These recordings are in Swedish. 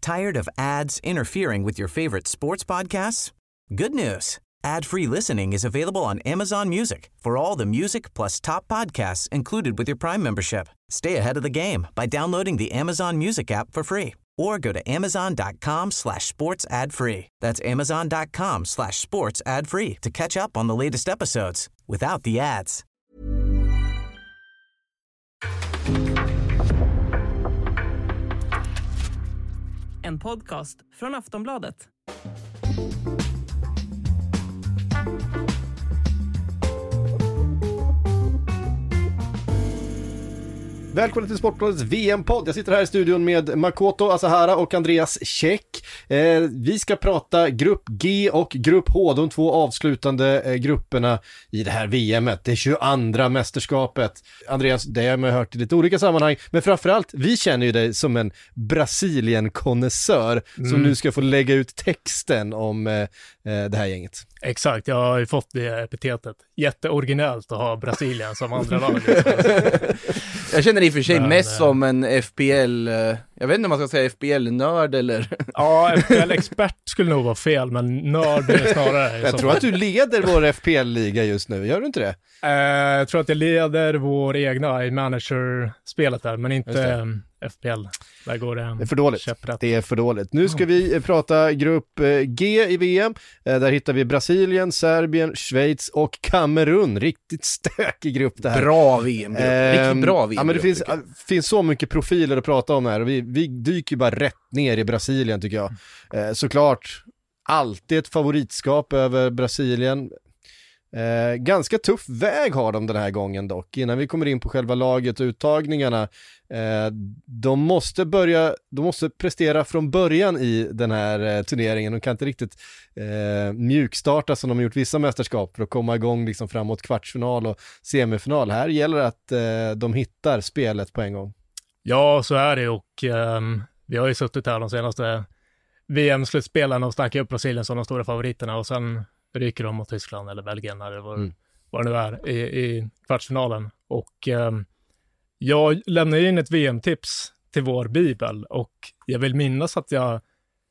Tired of ads interfering with your favorite sports podcasts? Good news. Ad-free listening is available on Amazon Music for all the music plus top podcasts included with your Prime membership. Stay ahead of the game by downloading the Amazon Music app for free or go to amazon.com/sports ad free. That's amazon.com/sports ad free to catch up on the latest episodes without the ads. En podcast från Aftonbladet. Välkommen till Sportbladets VM-podd. Jag sitter här i studion med Makoto Asahara och Andreas Käck. Vi ska prata grupp G och grupp H, de två avslutande grupperna i det här VMet. Det 22:a mästerskapet. Andreas, det har man hört i lite olika sammanhang, men framförallt, vi känner ju dig som en Brasilien-konnässör som nu ska få lägga ut texten om det här gänget. Exakt, jag har ju fått det epitetet. Jätteoriginellt att ha Brasilien som andra lag. Jag känner i och för sig mest som en FPL, jag vet inte om man ska säga FPL-nörd eller... Ja, FPL-expert skulle nog vara fel, men nörd är snarare... Jag tror att du leder vår FPL-liga just nu, gör du inte det? Jag tror att jag leder vår egna i manager-spelet där, men inte FPL. Där går det är för dåligt. Käpprätt. Det är för dåligt. Nu ska vi prata grupp G i VM. Där hittar vi Brasilien, Serbien, Schweiz och Kamerun. Riktigt stökig grupp det här. Bra VM-grupp. Riktigt bra VM-grupp. Ja, men det finns så mycket profiler att prata om här. Och vi dyker bara rätt ner i Brasilien tycker jag. Såklart alltid ett favoritskap över Brasilien. Ganska tuff väg har de den här gången dock. Innan vi kommer in på själva laget och uttagningarna, de måste prestera från början i den här turneringen. De kan inte riktigt mjukstarta som de har gjort vissa mästerskap för att komma igång liksom framåt kvartsfinal och semifinal. Här gäller att de hittar spelet på en gång. Ja, så är det, och vi har ju suttit här de senaste VM-slutspelen och snackat upp Brasilien som de stora favoriterna, och sen ryker de mot Tyskland eller Belgien eller vad det nu är i kvartsfinalen. Och jag lämnar in ett VM-tips till vår bibel, och jag vill minnas att jag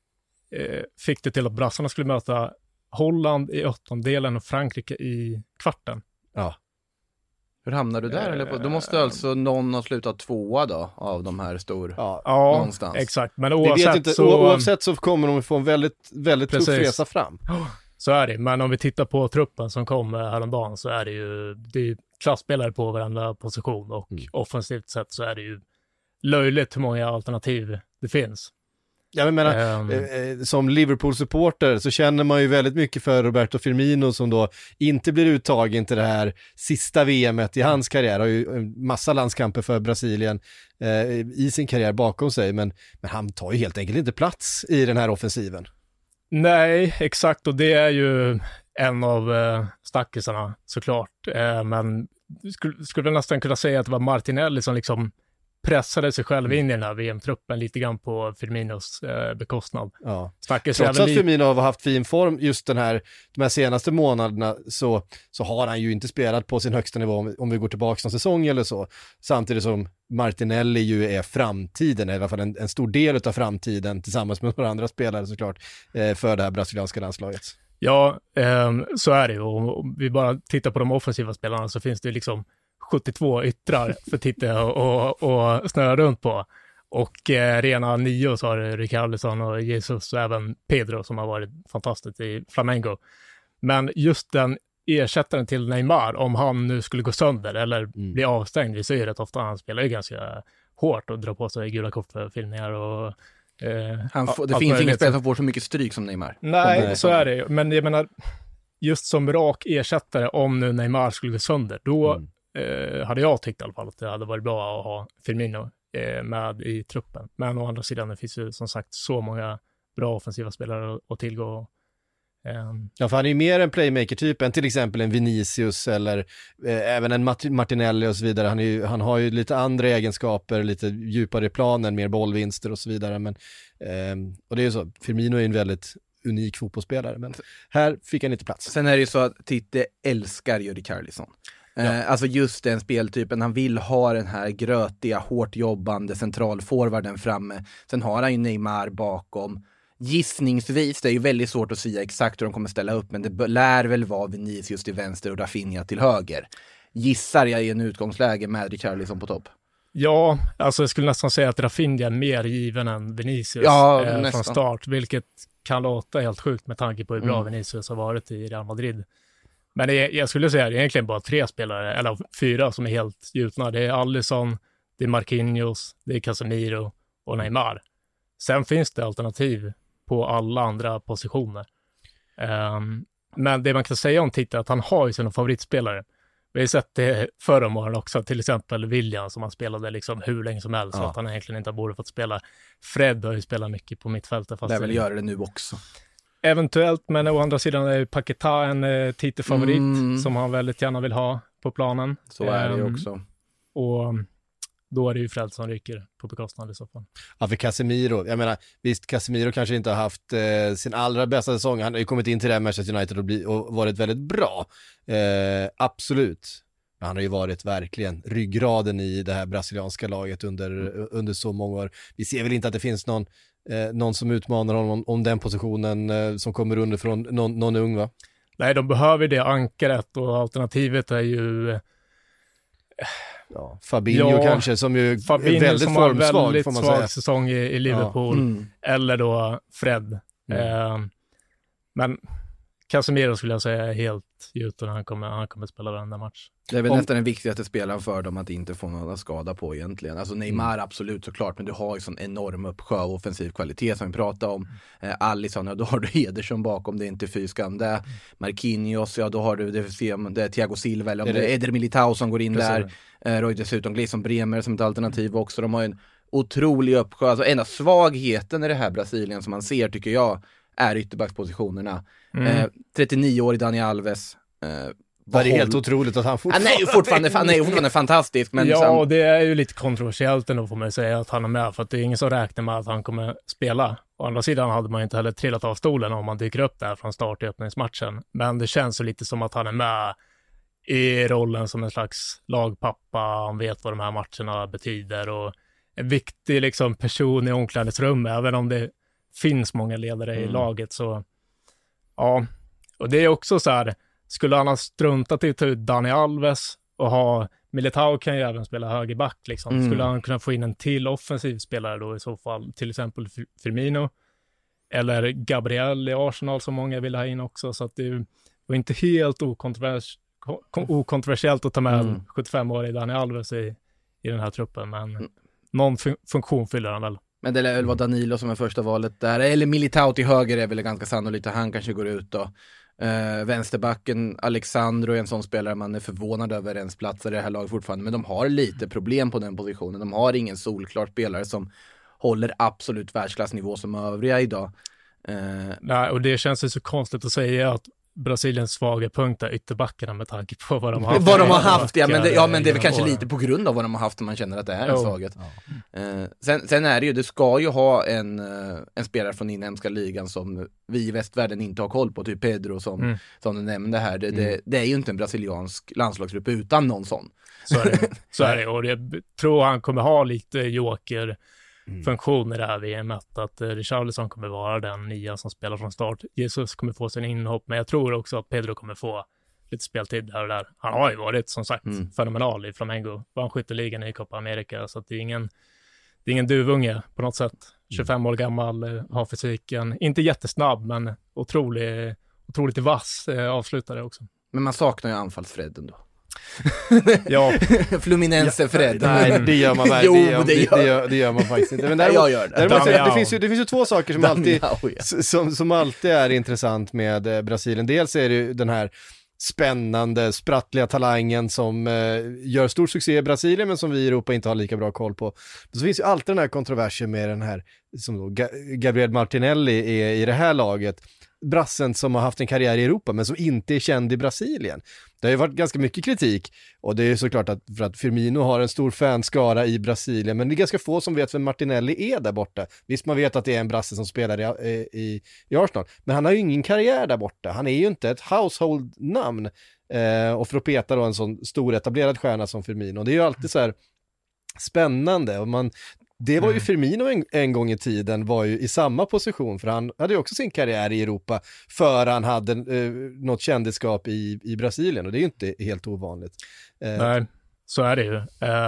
fick det till att brassarna skulle möta Holland i åttondelen och Frankrike i kvarten. Ja. Hur hamnar du där? Eller? Då måste alltså någon ha slutat tvåa då av de här stor någonstans. Exakt. Men oavsett så kommer de få en väldigt, väldigt tuff resa fram. Så är det, men om vi tittar på truppen som kom häromdagen så är det är klassspelare på varandra position, och offensivt sett så är det ju löjligt hur många alternativ det finns. Jag menar, som Liverpool-supporter så känner man ju väldigt mycket för Roberto Firmino som då inte blir uttagen till det här sista VMet i hans karriär. Har ju en massa landskamper för Brasilien i sin karriär bakom sig, men han tar ju helt enkelt inte plats i den här offensiven. Nej, exakt, och det är ju en av stackisarna såklart, men skulle nästan kunna säga att det var Martinelli som liksom pressade sig själv in i den här VM-truppen lite grann på Firminos bekostnad. Ja. Trots att Firmino har haft fin form just de här senaste månaderna så har han ju inte spelat på sin högsta nivå om vi går tillbaka någon säsong eller så. Samtidigt som Martinelli ju är framtiden, i alla fall en stor del av framtiden tillsammans med några andra spelare såklart för det här brasilianska landslaget. Ja, så är det, och vi bara tittar på de offensiva spelarna så finns det liksom 72 yttrar för att titta och snöra runt på. Och rena 9 så har det Richarlison och Jesus och även Pedro som har varit fantastiskt i Flamengo. Men just den ersättaren till Neymar, om han nu skulle gå sönder eller bli avstängd, vi ser ju rätt ofta han spelar ju ganska hårt och drar på sig gula kort för filmningar och det finns ingen spelare som får så mycket stryk som Neymar. Nej, så är det. Men jag menar, just som rak ersättare, om nu Neymar skulle gå sönder, då hade jag tyckt i alla fall att det hade varit bra att ha Firmino med i truppen. Men å andra sidan, det finns ju som sagt så många bra offensiva spelare att tillgå. Ja, för han är ju mer en playmaker-typ än till exempel en Vinicius eller även en Martinelli och så vidare. Han har ju lite andra egenskaper, lite djupare i planen, mer bollvinster och så vidare. Men, och det är ju så, Firmino är en väldigt unik fotbollsspelare, men här fick han inte plats. Sen är det ju så att Titte älskar ju Richarlison. Alltså just den speltypen, han vill ha den här grötiga, hårt jobbande centralforwarden framme. Sen har han ju Neymar bakom. Gissningsvis, det är ju väldigt svårt att säga exakt hur de kommer ställa upp, men det lär väl vara Vinicius till vänster och Rafinha till höger. Gissar jag i en utgångsläge med Richarlison på topp. Ja, alltså jag skulle nästan säga att Rafinha är mer given än Vinicius från start, vilket kan låta helt sjukt med tanke på hur bra Vinicius har varit i Real Madrid. Men jag skulle säga att det är egentligen bara 3 spelare, eller 4 som är helt gjutna. Det är Alisson, det är Marquinhos, det är Casemiro och Neymar. Sen finns det alternativ på alla andra positioner. Men det man kan säga om Tite är att han har ju sina favoritspelare. Vi har sett det förra om åren också, till exempel William som han spelade liksom hur länge som helst, så att han egentligen inte borde fått spela. Fred har ju spelat mycket på mittfältet. Det väl göra det nu också. Eventuellt, men å andra sidan är Paquetá en Tite-favorit som han väldigt gärna vill ha på planen. Så är det också. Och då är det ju Fred som ryker på bekostnad i så fall. Ja, för Casemiro, jag menar, visst Casemiro kanske inte har haft sin allra bästa säsong. Han har ju kommit in till det här Manchester United och varit väldigt bra. Absolut. Men han har ju varit verkligen ryggraden i det här brasilianska laget under så många år. Vi ser väl inte att det finns någon som utmanar honom om den positionen som kommer underifrån någon ung, va? Nej, de behöver det ankaret, och alternativet är ju Fabinho kanske, som ju är väldigt formsvag, får man säga. Svag säsong i Liverpool. Eller då Fred. Men Casemiro skulle jag säga är helt gjuten. Han kommer spela varenda match. Det är väl nästan den viktigaste spelaren för dem att inte få någon skada på egentligen. Alltså Neymar absolut såklart, men du har ju sån enorm uppsjö av offensiv kvalitet som vi pratar om. Alisson, då har du Ederson bakom, det är inte fyskam. Det är Marquinhos, då har du det är Thiago Silva, eller om det är Eder Militao som går in där. Och dessutom Gleison Bremer som ett alternativ också. De har en otrolig uppsjö. Alltså en av svagheten i det här Brasilien som man ser, tycker jag, är ytterbackspositionerna. 39-årig Dani Alves. Det är helt otroligt att han fortfarande... Han är ju fortfarande fantastisk. Men det är ju lite kontroversiellt ändå, får man säga, att han är med. För att det är ingen som räknar med att han kommer spela. Å andra sidan hade man inte heller trillat av stolen om man dyker upp där från start i öppningsmatchen. Men det känns så lite som att han är med i rollen som en slags lagpappa. Han vet vad de här matcherna betyder. Och en viktig liksom, person i omklädningsrummet. Även om det finns många ledare i laget, så ja. Och det är också så här, skulle han ha struntat i att ta ut Dani Alves och ha Militao, kan ju även spela högerback liksom. Skulle han kunna få in en till offensiv spelare då i så fall, till exempel Firmino eller Gabriel i Arsenal som många vill ha in också, så att det var inte helt okontroversiellt att ta med 75-årig Dani Alves i den här truppen, men någon funktion fyller han väl. Men det är väl vad Danilo som är första valet där. Eller Militao till höger är väl ganska sannolikt att han kanske går ut då. Vänsterbacken Alexandro är en sån spelare man är förvånad över ens platser i det här laget fortfarande. Men de har lite problem på den positionen. De har ingen solklar spelare som håller absolut världsklassnivå som övriga idag. Nej, och det känns ju så konstigt att säga att Brasiliens svaga punkt är ytterbackarna med tanke på vad de har haft. Vad de har haft, men det är väl kanske lite på grund av vad de har haft, man känner att det är en svaghet. Sen är det ju, det ska ju ha en spelare från inhemska ligan som vi i västvärlden inte har koll på, typ Pedro som du nämnde här. Det är ju inte en brasiliansk landslagsgrupp utan någon sån. Så är det, och jag tror han kommer ha lite joker funktion i det här VM:et, att Richarlison kommer vara den nya som spelar från start. Jesus kommer få sin inhopp, men jag tror också att Pedro kommer få lite speltid här och där. Han har ju varit, som sagt, fenomenal i Flamengo. Vann skytteligan i Copa America, så att det är ingen duvunge på något sätt. 25 år gammal, har fysiken. Inte jättesnabb, men otroligt vass avslutare också. Men man saknar ju anfallsfredden då. Ja. Fluminense Fred. Nej, det gör man verkligen. Det gör man faktiskt inte. Men jag gör det. Det finns ju två saker som alltid är intressant med Brasilien. Dels är det ju den här spännande, sprattliga talangen som gör stor succé i Brasilien, men som vi i Europa inte har lika bra koll på. Så finns ju alltid den här kontroversen med den här som då Gabriel Martinelli är i det här laget. Brassen som har haft en karriär i Europa men som inte är känd i Brasilien. Det har ju varit ganska mycket kritik, och det är såklart att för att Firmino har en stor fanskara i Brasilien, men det är ganska få som vet vem Martinelli är där borta. Visst, man vet att det är en brasse som spelar i Arsenal, men han har ju ingen karriär där borta. Han är ju inte ett household-namn, och för att peta då en sån stor etablerad stjärna som Firmino, det är ju alltid så här spännande, och det var ju Firmino en gång i tiden var ju i samma position, för han hade ju också sin karriär i Europa för han hade något kändisskap i Brasilien, och det är ju inte helt ovanligt. Nej, så är det ju.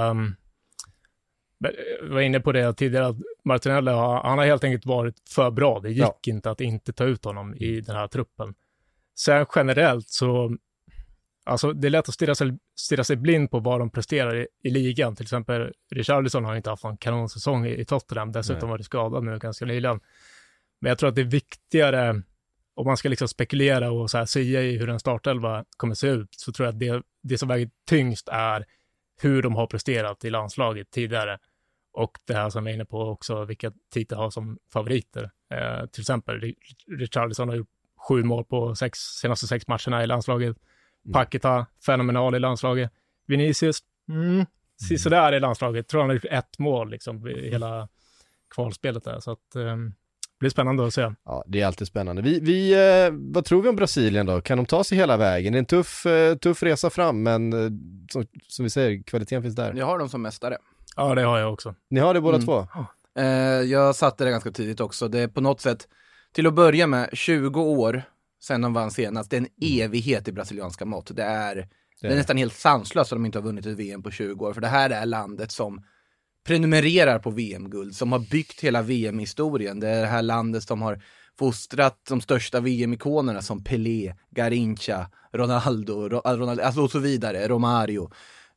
Jag var inne på det tidigare, att Martinelli han har helt enkelt varit för bra. Det gick inte att inte ta ut honom i den här truppen. Sen generellt så, alltså det är lätt att stirra sig blind på vad de presterar i ligan. Till exempel Richarlison har inte haft en kanonsäsong i Tottenham. Dessutom var det skadad nu ganska nyligen. Men jag tror att det är viktigare, om man ska liksom spekulera och så här säga i hur en startelva kommer se ut, så tror jag att det som väger tyngst är hur de har presterat i landslaget tidigare. Och det här som jag är inne på också, vilka titlar har som favoriter. Till exempel Richarlison har gjort 7 mål på senaste 6 matcherna i landslaget. Paqueta, fenomenal i landslaget. Vinicius, sådär i landslaget. Tror han har gjort 1 mål liksom i hela kvalspelet där. Så att det blir spännande att se. Ja, det är alltid spännande. Vad tror vi om Brasilien då? Kan de ta sig hela vägen? Det är en tuff resa fram, men som vi säger, kvaliteten finns där. Jag har dem som mästare. Ja, det har jag också. Ni har det båda två? Jag satte det ganska tidigt också. Det är på något sätt, till att börja med, 20 år sen de vann senast. Det är en evighet i brasilianska mått. Det är nästan helt sanslöst att de inte har vunnit ett VM på 20 år. För det här är landet som prenumererar på VM-guld, som har byggt hela VM-historien. Det är det här landet som har fostrat de största VM-ikonerna som Pelé, Garrincha, Ronaldo, alltså och så vidare, Romario.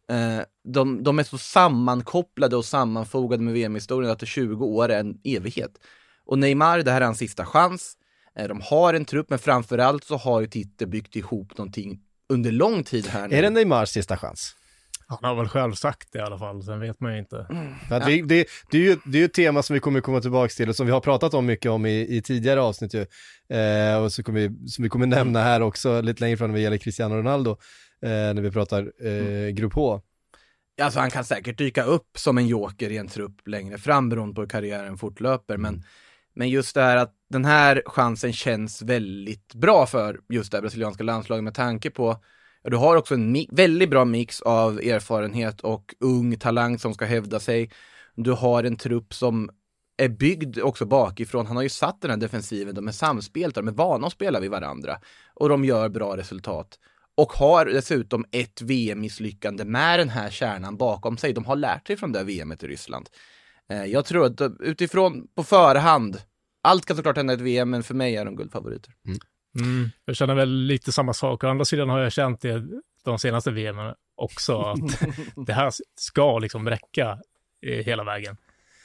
De är så sammankopplade och sammanfogade med VM-historien att 20 år är en evighet. Och Neymar, det här är hans sista chans. De har en trupp, men framförallt så har ju Tite byggt ihop någonting under lång tid här nu. Är det Neymars sista chans? Han har väl själv sagt det i alla fall, sen vet man ju inte. För att det är ju ett tema som vi kommer komma tillbaka till, och som vi har pratat om mycket om i tidigare avsnitt ju. Och som vi kommer nämna här också lite längre fram när det gäller Cristiano Ronaldo, när vi pratar grupp H. Alltså han kan säkert dyka upp som en joker i en trupp längre fram beroende på hur karriären fortlöper, men just det här att den här chansen känns väldigt bra för just det brasilianska landslaget, med tanke på du har också en väldigt bra mix av erfarenhet och ung talang som ska hävda sig. Du har en trupp som är byggd också bakifrån. Han har ju satt den här defensiven, de är samspelta, de är vana att spela vid varandra och de gör bra resultat. Och har dessutom ett VM-misslyckande med den här kärnan bakom sig. De har lärt sig från det VMet i Ryssland. Jag tror att utifrån på förhand, allt kan såklart hända i ett VM, men för mig är de guldfavoriter. Jag känner väl lite samma sak. Å andra sidan har jag känt det de senaste VM också, att det här ska liksom räcka hela vägen.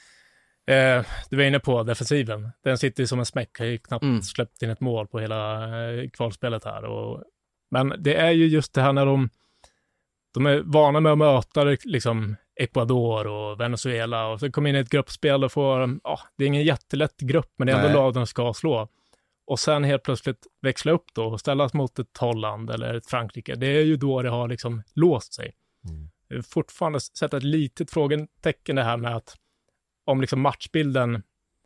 Du var inne på defensiven. Den sitter som en smäck. Jag har ju knappt släppt in ett mål på hela kvalspelet här. Men det är ju just det här när de är vana med att möta liksom Ecuador och Venezuela, och så kommer in i ett gruppspel och får, det är ingen jättelätt grupp, men det är ändå lag de ska slå. Och sen helt plötsligt växla upp då och ställas mot ett Holland eller ett Frankrike. Det är ju då det har liksom låst sig. Fortfarande sätta ett litet frågetecken det här med att om liksom matchbilden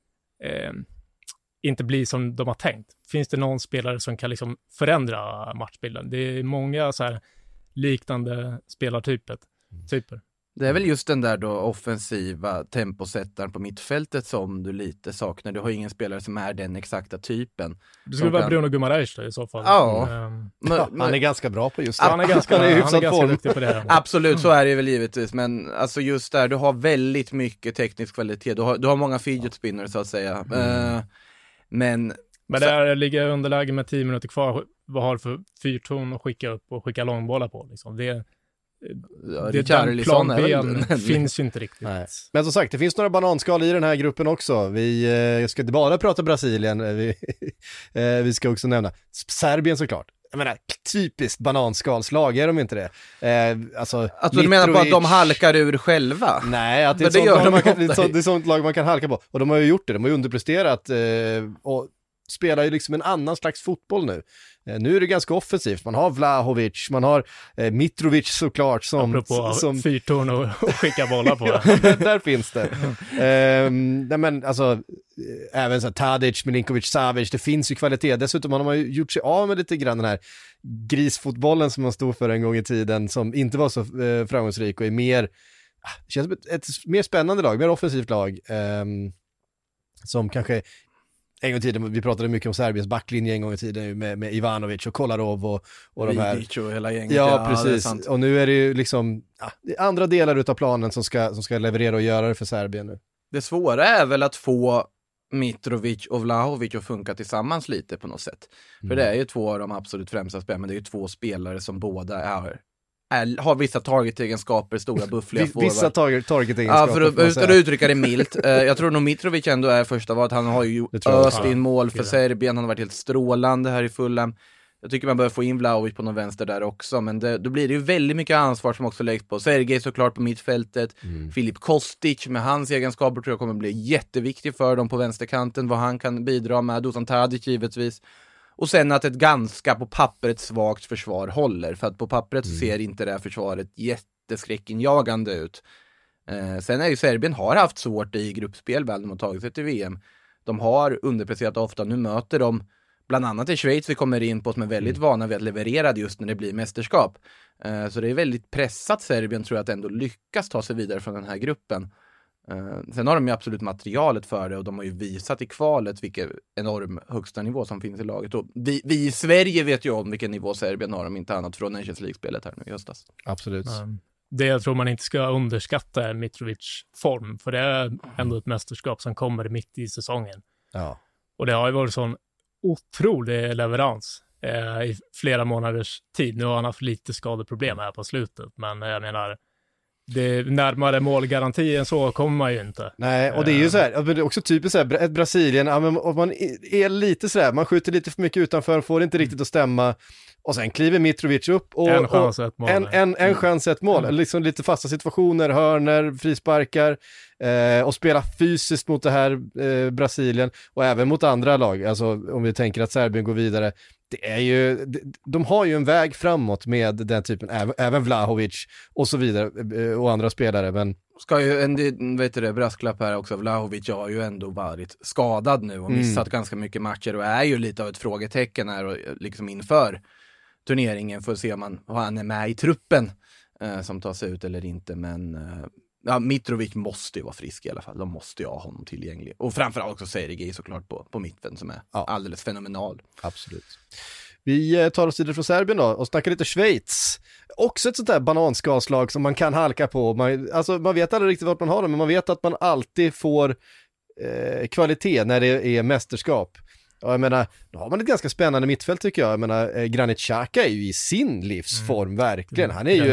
inte blir som de har tänkt. Finns det någon spelare som kan liksom förändra matchbilden? Det är många så här liknande spelartyper. Det är väl just den där då offensiva temposättaren på mittfältet som du lite saknar. Du har ingen spelare som är den exakta typen. Det skulle vara Bruno Guimaraes då, i så fall. Ja. Han är ganska bra på just det. Han är ganska duktig på det. Absolut, så är det väl givetvis. Men alltså just där, du har väldigt mycket teknisk kvalitet. Du har många fidget spinners så att säga. Men där ligger underläge med 10 minuter kvar. Vad har du för fyrton att skicka upp och skicka långbollar på? Liksom? Den plan B finns ju inte riktigt. Nej. Men som sagt, det finns några bananskal i den här gruppen också. Vi ska inte bara prata Brasilien. Vi ska också nämna Serbien såklart. Jag menar, typiskt bananskalslag, är de inte det? Alltså du menar på att de halkar ur själva? Nej, att det är sånt lag man kan halka på. Och de har ju gjort det, de har ju underpresterat och spelar ju liksom en annan slags fotboll nu. Nu är det ganska offensivt. Man har Vlahovic, man har Mitrovic såklart som fyrtorn och skicka bollar på. Ja, där finns det. Nej, men alltså även så här, Tadic, Milinkovic, Savic, det finns ju kvalitet. Dessutom har man ju gjort sig av med lite grann den här grisfotbollen som man stod för en gång i tiden, som inte var så framgångsrik och är mer, det känns som ett mer spännande lag, mer offensivt lag, som kanske en gång i tiden, vi pratade mycket om Serbiens backlinje en gång i tiden med Ivanovic och Kolarov och de här. Vidic och hela gänget. Ja, precis. Och nu är det ju liksom det är andra delar utav planen som ska leverera och göra det för Serbien nu. Det svåra är väl att få Mitrovic och Vlahovic att funka tillsammans lite på något sätt. För det är ju två av de absolut främsta spelarna, men det är ju två spelare som båda har vissa target-egenskaper, stora buffliga forward. Vissa target-egenskaper. Ja, för att uttrycka det milt. Jag tror nog Mitrovic ändå är första valet. Han har ju öst in mål för Serbien. Han har varit helt strålande här i Fulham. Jag tycker man bör få in Vlahovic på någon vänster där också. Men då blir det ju väldigt mycket ansvar som också läggs på Sergej såklart på mittfältet. Filip Kostic med hans egenskaper tror jag kommer bli jätteviktig för dem på vänsterkanten. Vad han kan bidra med. Dusan Tadic givetvis. Och sen att ett ganska på pappret svagt försvar håller. För att på pappret så ser inte det här försvaret jätteskräckinjagande ut. Sen är ju Serbien har haft svårt i gruppspel väl de har tagit sig till VM. De har underpresterat ofta. Nu möter de bland annat i Schweiz vi kommer in på som är väldigt vana vid att leverera just när det blir mästerskap. Så det är väldigt pressat Serbien tror jag att ändå lyckas ta sig vidare från den här gruppen. Sen har de ju absolut materialet för det och de har ju visat i kvalet vilken enorm högsta nivå som finns i laget. Och vi i Sverige vet ju om vilken nivå Serbien har om inte annat från Nations League-spelet här nu i höstas. Absolut. Det jag tror man inte ska underskatta är Mitrovic form, för det är ändå ett mästerskap som kommer mitt i säsongen. Ja. Och det har ju varit sån otrolig leverans i flera månaders tid. Nu har han haft lite skadeproblem här på slutet, men jag menar det närmare målgaranti än så kommer man ju inte. Nej, och det är ju så här, det är också typiskt så här, ett Brasilien, om man är lite så här, man skjuter lite för mycket utanför, får det inte riktigt att stämma, och sen kliver Mitrovic upp och en chans ett mål. En chans ett mål, liksom lite fasta situationer, hörner, frisparkar, och spela fysiskt mot det här Brasilien, och även mot andra lag, alltså om vi tänker att Serbien går vidare. Det är ju, de har ju en väg framåt med den typen, även Vlahovic och så vidare och andra spelare, men ska ju brasklapp här också. Vlahovic har ju ändå varit skadad nu och missat ganska mycket matcher och är ju lite av ett frågetecken här och liksom inför turneringen för att se om han är med i truppen som tar sig ut eller inte, men Mitrovic måste ju vara frisk i alla fall. De måste ju ha honom tillgänglig. Och framförallt också Sergej såklart på mitten som är alldeles fenomenal. Absolut. Vi tar oss vidare från Serbien då och snackar lite Schweiz. Också ett sånt där bananskalslag som man kan halka på. Man vet aldrig riktigt vart man har det, men man vet att man alltid får kvalitet när det är mästerskap. Ja, jag menar, då har man ett ganska spännande mittfält tycker jag. Jag menar, Granit Xhaka är ju i sin livsform, verkligen. Han är ju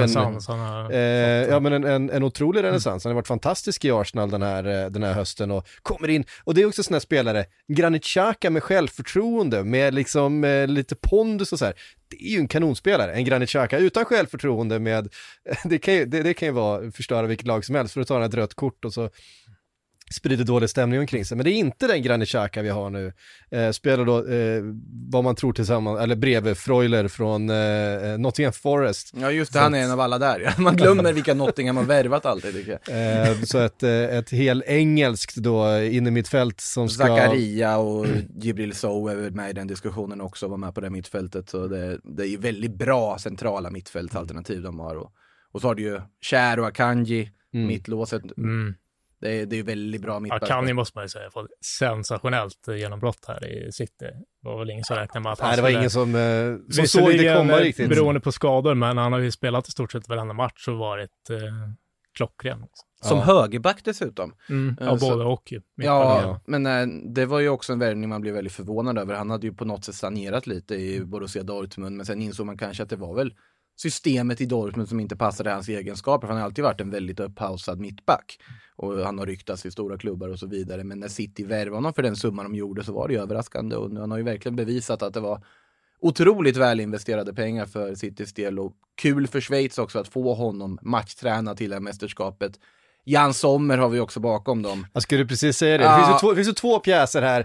en otrolig renässans. Han har varit fantastisk i Arsenal den här hösten och kommer in. Och det är också såna här spelare, Granit Xhaka med självförtroende, med liksom lite pondus och så här. Det är ju en kanonspelare, en Granit Xhaka utan självförtroende med, det kan ju vara förstöra vilket lag som helst för att ta ett rött kort och så sprider dålig stämning omkring sig. Men det är inte den Granit Xhaka vi har nu. Spelar då vad man tror tillsammans, eller bredvid Freuler från Nottingham Forest. Ja just det, han är en av alla där. Man glömmer vilka Nottingham har värvat alltid tycker jag. Så ett helt engelskt då in i mittfält som ska... Zakaria och Gibril Sow är med i den diskussionen också, var med på det mittfältet. Så det är ju väldigt bra centrala mittfältsalternativ de har. Och så har du ju Cher och Akanji, mittlåset. Det är ju väldigt bra mittback. Akanji måste man ju säga fått sensationellt genombrott här i City. Det var väl ingen som räknade med att han det var ingen som såg det komma riktigt. Beroende på skador, men han har ju spelat i stort sett varenda match och varit klockren. Som högerback dessutom. Både och. Men det var ju också en värvning man blev väldigt förvånad över. Han hade ju på något sätt sanerat lite i Borussia Dortmund, men sen insåg man kanske att det var väl systemet i Dortmund som inte passade hans egenskaper. För han har alltid varit en väldigt upphausad mittback. Och han har ryktats i stora klubbar och så vidare. Men när City värvade honom för den summan de gjorde så var det ju överraskande. Och nu han har ju verkligen bevisat att det var otroligt väl investerade pengar för Citys del. Och kul för Schweiz också att få honom matchträna till det här mästerskapet. Jan Sommer har vi också bakom dem. Jag skulle precis säga det. Det finns ju två pjäser här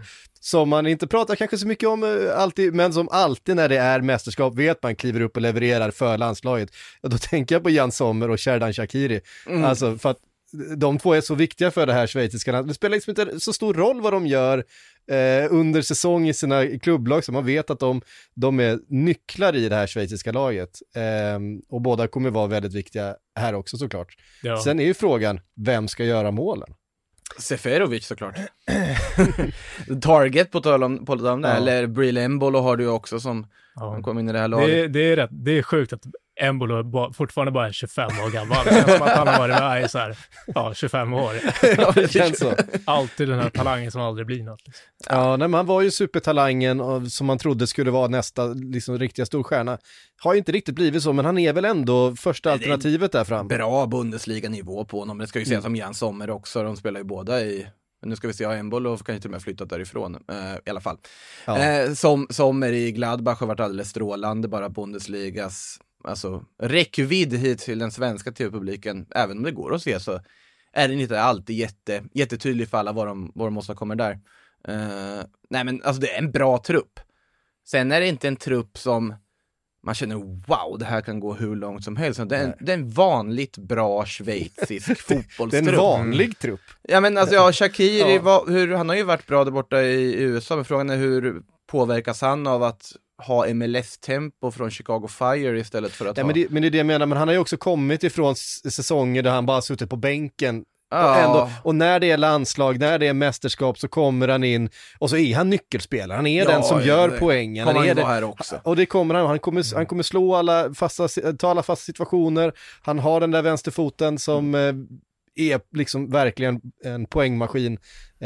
som man inte pratar kanske så mycket om alltid, men som alltid när det är mästerskap vet man kliver upp och levererar för landslaget. Och då tänker jag på Jan Sommer och Xherdan Shaqiri. Alltså för att de två är så viktiga för det här schweiziska landet. Det spelar liksom inte så stor roll vad de gör under säsong i sina klubblag, så man vet att de är nycklar i det här schweiziska laget. Och båda kommer vara väldigt viktiga här också såklart. Ja. Sen är ju frågan, vem ska göra målen? Seferovic såklart. Target på tal om det, eller Breel Embolo har du också som kom in i det här laget. Det är sjukt att Embolo fortfarande bara är 25 år gammal. Det känns som att han har varit med i så här, 25 år. Ja, det känns så. Alltid den här talangen som aldrig blir något. Liksom. Ja, nej, man var ju supertalangen som man trodde skulle vara nästa liksom, riktiga storstjärna. Har inte riktigt blivit så, men han är väl ändå första alternativet där fram. Bra Bundesliga-nivå på honom. Det ska ju säga som Jan Sommer också. De spelar ju båda i... Nu ska vi se, Embolo kan ju till och med flyttat därifrån i alla fall. Ja. Sommer i Gladbach har varit alldeles strålande, bara Bundesligas räckvidd hit till den svenska tv-publiken, även om det går att se så är den inte alltid jättetydlig för alla vad de åstadkommer där. Nej men alltså det är en bra trupp. Sen är det inte en trupp som man känner, wow, det här kan gå hur långt som helst. Det är en vanligt bra schweizisk fotbollstrupp. Det är en vanlig trupp. Ja men alltså Shaqiri, han har ju varit bra där borta i USA, men frågan är hur påverkas han av att ha MLS-tempo från Chicago Fire istället för att men det är det jag menar, men han har ju också kommit ifrån säsonger där han bara suttit på bänken och när det är landslag, när det är mästerskap så kommer han in och så är han nyckelspelare, han är den som gör poängen. Han är det här också. Och det kommer han kommer slå ta alla fasta situationer, han har den där vänsterfoten som är liksom verkligen en poängmaskin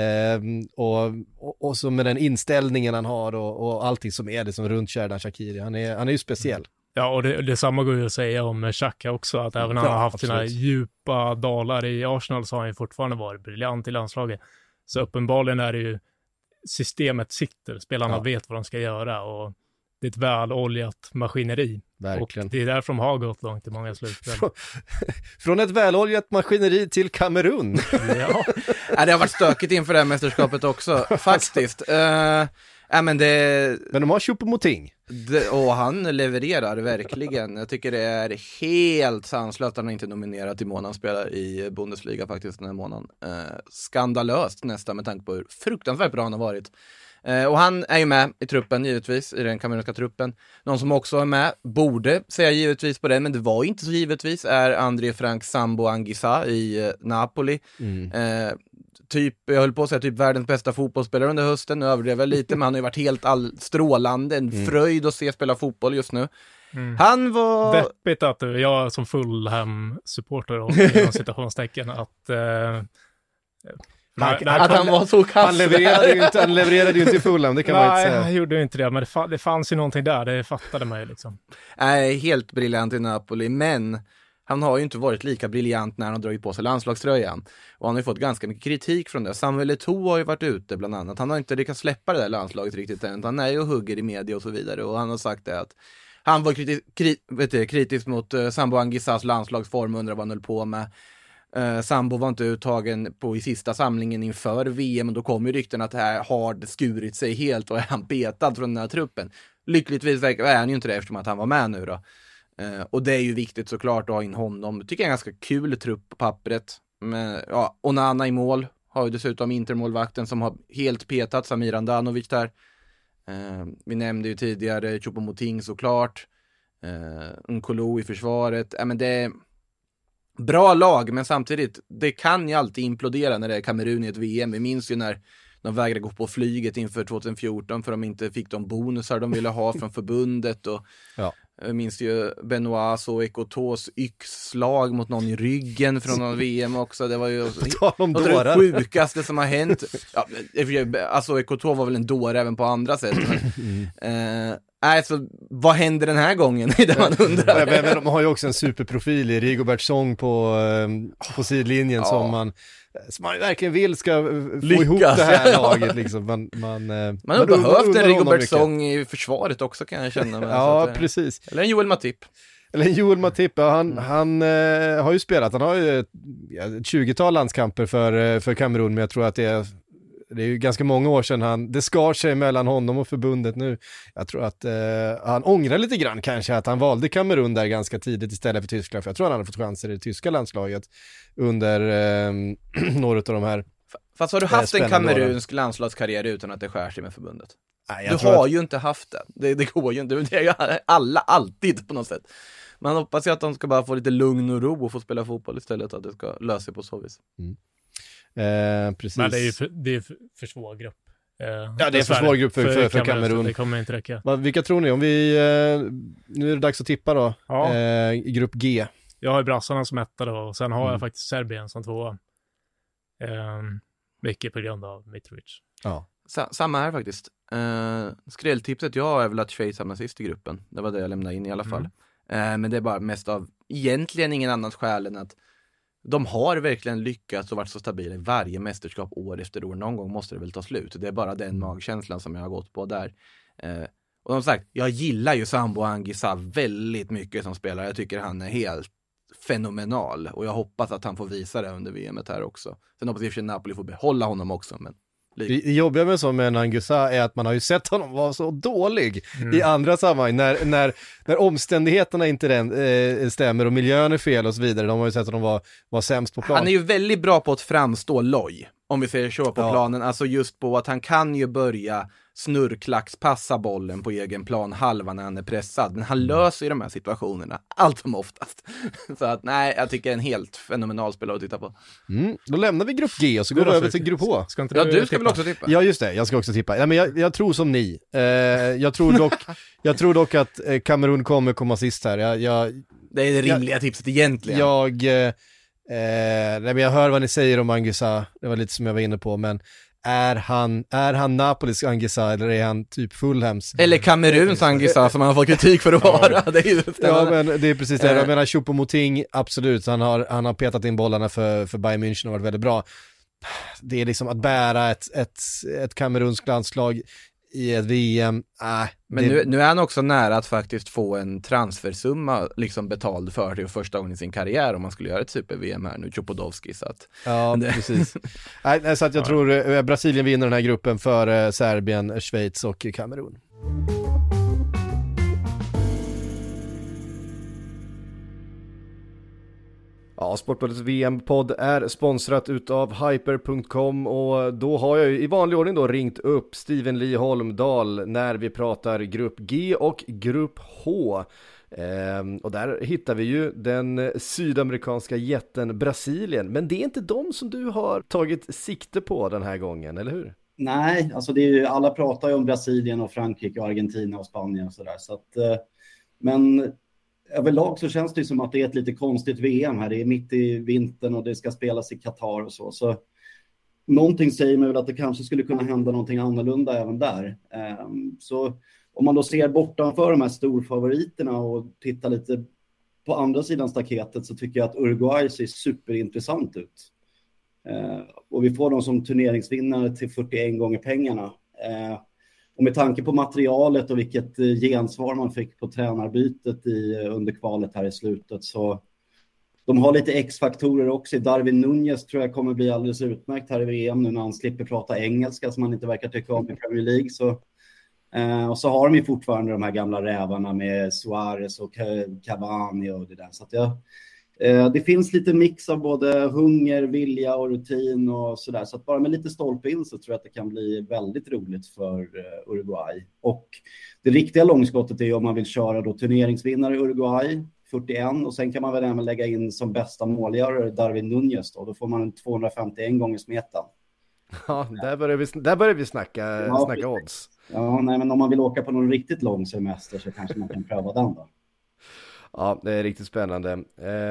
och så med den inställningen han har och allting som är det som runt Xherdan Shaqiri, han är ju speciell. Ja, och det samma går ju att säga om Xhaka också, att även han har haft sina djupa dalar i Arsenal så har han ju fortfarande varit briljant i landslaget. Så uppenbarligen är det ju systemet sitter, spelarna vet vad de ska göra och det är ett väloljat maskineri. Verkligen. Och det är därför de har gått långt i många slutspel. Från ett väloljat maskineri till Kamerun. Ja. Det har varit stökigt inför det här mästerskapet också, faktiskt. Men de har Choupo-Moting. Och han levererar verkligen. Jag tycker det är helt sanslöst att han inte nominerat till månaden spelar i Bundesliga faktiskt den här månaden. Skandalöst nästan med tanke på hur fruktansvärt bra han har varit. Och han är ju med i truppen givetvis, i den kamerunska truppen. Någon som också är med, borde säga givetvis på den, men det var inte så givetvis, är André Frank Sambo Anguissa i Napoli. Jag höll på att säga typ världens bästa fotbollsspelare under hösten. Nu överdrev jag lite, men han har ju varit helt strålande. En fröjd att se spela fotboll just nu. Han var... Deppigt att jag som Fulham-supporter och inom citationstecken att... han var så kass. Han levererade ju inte i Fulham, det kan man inte säga. Nej, han gjorde ju inte det, men det fanns ju någonting där, det fattade man ju liksom. Nej, helt briljant i Napoli, men han har ju inte varit lika briljant när han har dragit på sig landslagströjan. Och han har ju fått ganska mycket kritik från det. Samuel Eto'o har ju varit ute bland annat. Han har inte lyckats släppa det där landslaget riktigt än. Han är ju och hugger i media och så vidare. Och han har sagt det att han var kritisk mot Sambo Anguissas landslagsform, undrar vad han höll på med. Sambo var inte uttagen i sista samlingen inför VM, och då kom ju rykten att det här har skurit sig helt och är han betad från den här truppen. Lyckligtvis är han ju inte det eftersom att han var med nu då. Och det är ju viktigt såklart att ha in honom. Tycker jag är en ganska kul trupp på pappret. Men, Onana i mål. Har ju dessutom intermålvakten som har helt petat Samir Handanovic där. Vi nämnde ju tidigare Choupo-Moting såklart. Nkolo i försvaret. Men det är bra lag, men samtidigt det kan ju alltid implodera när det är Kamerun i ett VM. Vi minns ju när de vägrade gå på flyget inför 2014 för de inte fick de bonusar de ville ha från förbundet. Och jag minns ju Benoit och Ekotos yxslag mot någon i ryggen från någon VM också. Det var ju det sjukaste som har hänt. Alltså Ekoto var väl en dåre även på andra sätt. Så vad händer den här gången? Det man undrar. Men de har ju också en superprofil i Rigobert Song på sidlinjen som man verkligen vill ska få ihop det här laget liksom. Man har behövt en Rigobert Song i försvaret också, kan jag känna med. Ja, precis. Eller en Joel Matip. Han har ju spelat, han har ju ett 20-tal landskamper för Kamerun, men jag tror att det är det är ju ganska många år sedan det skar sig mellan honom och förbundet nu. Jag tror att han ångrar lite grann kanske att han valde Kamerun där ganska tidigt istället för Tyskland, för jag tror han hade fått chanser i det tyska landslaget under några av de här. Fast har du haft en kamerunsk landslagskarriär utan att det skär sig med förbundet? Nej, du har ju inte haft det. Det går ju inte. Det är ju alla alltid på något sätt. Man hoppas ju att de ska bara få lite lugn och ro och få spela fotboll istället, att det ska lösa sig på så vis. Precis. Men det är ju för svår grupp. Ja, det är för svår grupp för Kamerun. Det kommer inte räcka. Vilka tror ni? Om vi, nu är det dags att tippa då. Ja. I grupp G. Jag har brassarna som etta då, och sen har jag faktiskt Serbien som tvåa. Mycket på grund av Mitrovic. Ja. Samma här faktiskt. Skrälltipset jag har är väl att Schweiz hamnar sist i gruppen. Det var det jag lämnade in i alla fall. Men det är bara mest av egentligen ingen annat skäl än att de har verkligen lyckats och varit så stabila i varje mästerskap år efter år. Någon gång måste det väl ta slut. Det är bara den magkänslan som jag har gått på där. Och som sagt, jag gillar ju Sambo Anguissa väldigt mycket som spelare. Jag tycker han är helt fenomenal. Och jag hoppas att han får visa det under VM här också. Sen hoppas jag att Napoli får behålla honom också, men det jobbiga med så med en Anguissa är att man har ju sett honom vara så dålig i andra sammanhang när omständigheterna inte stämmer och miljön är fel och så vidare. De har ju sett att de var sämst på plan. Han är ju väldigt bra på att framstå loj, om vi säger så på planen. Alltså just på att han kan ju börja snurrklackspassa bollen på egen plan halva när han är pressad. Men han löser ju de här situationerna allt som oftast. Så att nej, jag tycker en helt fenomenal spelare att titta på. Då lämnar vi grupp G och så går vi över till grupp H. Du ska väl också tippa? Ja, just det. Jag ska också tippa. Ja, men jag tror som ni. Jag tror dock att Kamerun kommer komma sist här. Det är det rimliga tipset egentligen. Jag hör vad ni säger om Anguissa. Det var lite som jag var inne på, men är han Napolis Anguissa eller är han typ Fulhams? Eller Kameruns Anguissa som han har fått kritik för att vara. Det är ju men det är precis det. Jag menar Choupo-Moting, absolut. Han har petat in bollarna för Bayern München och varit väldigt bra. Det är liksom att bära ett kamerunsk landslag i ett VM. Men nu är han också nära att faktiskt få en transfersumma liksom betald för det första gången i sin karriär om man skulle göra ett super-VM här nu, Chopodowski. Så att... Ja, precis. Så att jag tror Brasilien vinner den här gruppen för Serbien, Schweiz och Kamerun. Ja, Sportbladets VM-podd är sponsrat utav Hyper.com och då har jag ju i vanlig ordning då ringt upp Steven Lee Holmdahl när vi pratar grupp G och grupp H. Och där hittar vi ju den sydamerikanska jätten Brasilien, men det är inte de som du har tagit sikte på den här gången, eller hur? Nej, alltså det är ju, alla pratar ju om Brasilien och Frankrike och Argentina och Spanien och sådär, så att, men överlag så känns det ju som att det är ett lite konstigt VM här. Det är mitt i vintern och det ska spelas i Qatar och så. Så någonting säger mig väl att det kanske skulle kunna hända någonting annorlunda även där. Så om man då ser bortanför de här storfavoriterna och tittar lite på andra sidan staketet så tycker jag att Uruguay ser superintressant ut. Och vi får dem som turneringsvinnare till 41 gånger pengarna. Och med tanke på materialet och vilket gensvar man fick på tränarbytet under kvalet här i slutet, så de har lite X-faktorer också. Darwin Núñez tror jag kommer bli alldeles utmärkt här i VM nu när han slipper prata engelska som han inte verkar tycka om i Premier League. Och så har de ju fortfarande de här gamla rävarna med Suarez och Cavani och det där. Så att det finns lite mix av både hunger, vilja och rutin och sådär. Så att bara med lite stolpe in så tror jag att det kan bli väldigt roligt för Uruguay. Och det riktiga långskottet är om man vill köra då turneringsvinnare i Uruguay, 41. Och sen kan man väl även lägga in som bästa målgörare Darwin Núñez då. Då får man en 251 gånger smeten. Ja, där börjar vi snacka odds. Ja, nej, men om man vill åka på någon riktigt lång semester så kanske man kan pröva den då. Ja, det är riktigt spännande.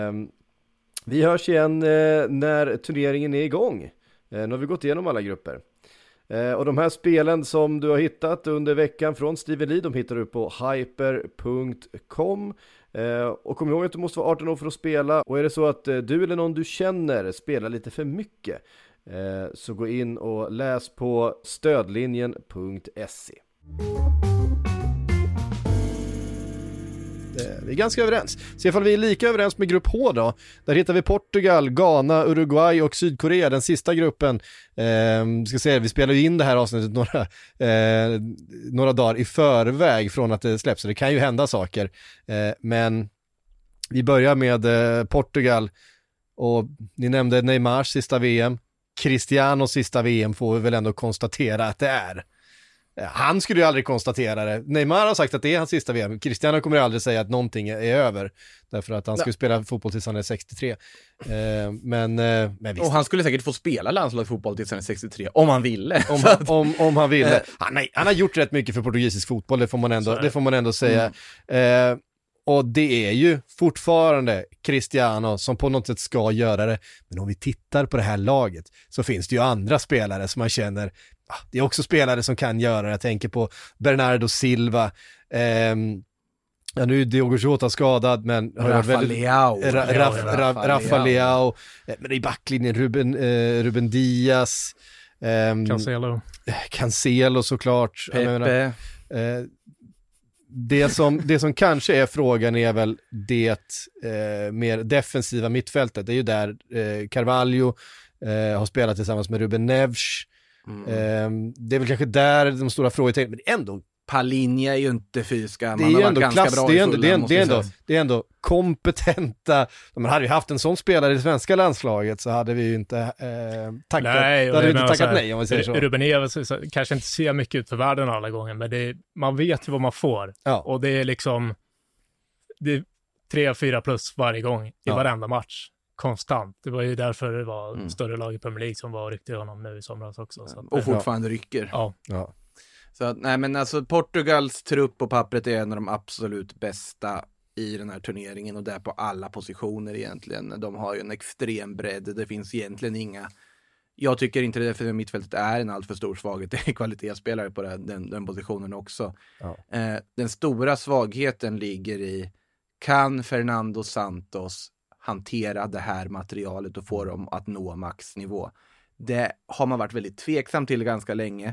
Vi hörs igen när turneringen är igång. Nu har vi gått igenom alla grupper. Och de här spelen som du har hittat under veckan från Steven Lee, de hittar du på hyper.com. Och kom ihåg att du måste vara 18 år för att spela. Och är det så att du eller någon du känner spelar lite för mycket, så gå in och läs på stödlinjen.se. Vi är ganska överens. Se ifall vi är lika överens med grupp H då. Där hittar vi Portugal, Ghana, Uruguay och Sydkorea, den sista gruppen. Ska se, vi spelar ju in det här avsnittet några dagar i förväg från att det släpps, så det kan ju hända saker. Men vi börjar med Portugal, och ni nämnde Neymars sista VM. Cristianos sista VM får vi väl ändå konstatera att det är. Han skulle ju aldrig konstatera det. Neymar har sagt att det är hans sista VM. Cristiano kommer aldrig säga att någonting är över. Därför att han skulle spela fotboll tills han är 63. Men visst. Och han skulle säkert få spela landslagsfotboll tills han är 63. Om han ville. Om han ville. Han har gjort rätt mycket för portugisisk fotboll. Det får man ändå säga. Och det är ju fortfarande Cristiano som på något sätt ska göra det. Men om vi tittar på det här laget så finns det ju andra spelare som man känner, det är också spelare som kan göra det. Jag tänker på Bernardo Silva. Nu är Diogo Jota skadad, men Rafa Leao. Men i backlinjen Ruben Diaz. Cancelo såklart. Pepe. Det som kanske är frågan är väl det mer defensiva mittfältet. Det är ju där Carvalho har spelat tillsammans med Ruben Neves. Det är väl kanske där de stora frågetecknen, men ändå Palinja är ju inte fysiska. Det är ändå ganska bra. Det är ändå kompetenta. Man hade ju haft en sån spelare i det svenska landslaget så hade vi ju inte tackat nej om vi säger så. Ruben Neves kanske inte ser mycket ut för världen alla gånger, men man vet ju vad man får. Ja. Och det är liksom det är 3-4 plus varje gång i varenda match. Konstant. Det var ju därför det var större lag i Premier League som var riktigt honom nu i somras också. Så att, och fortfarande rycker. Ja. Så att, nej men alltså Portugals trupp på pappret är en av de absolut bästa i den här turneringen, och där på alla positioner egentligen. De har ju en extrem bredd. Det finns egentligen inga. Jag tycker inte det, för mittfältet är en alltför stor svaghet. Det är kvalitetsspelare på den positionen också. Ja. Den stora svagheten ligger i, kan Fernando Santos hantera det här materialet och få dem att nå maxnivå? Det har man varit väldigt tveksam till ganska länge.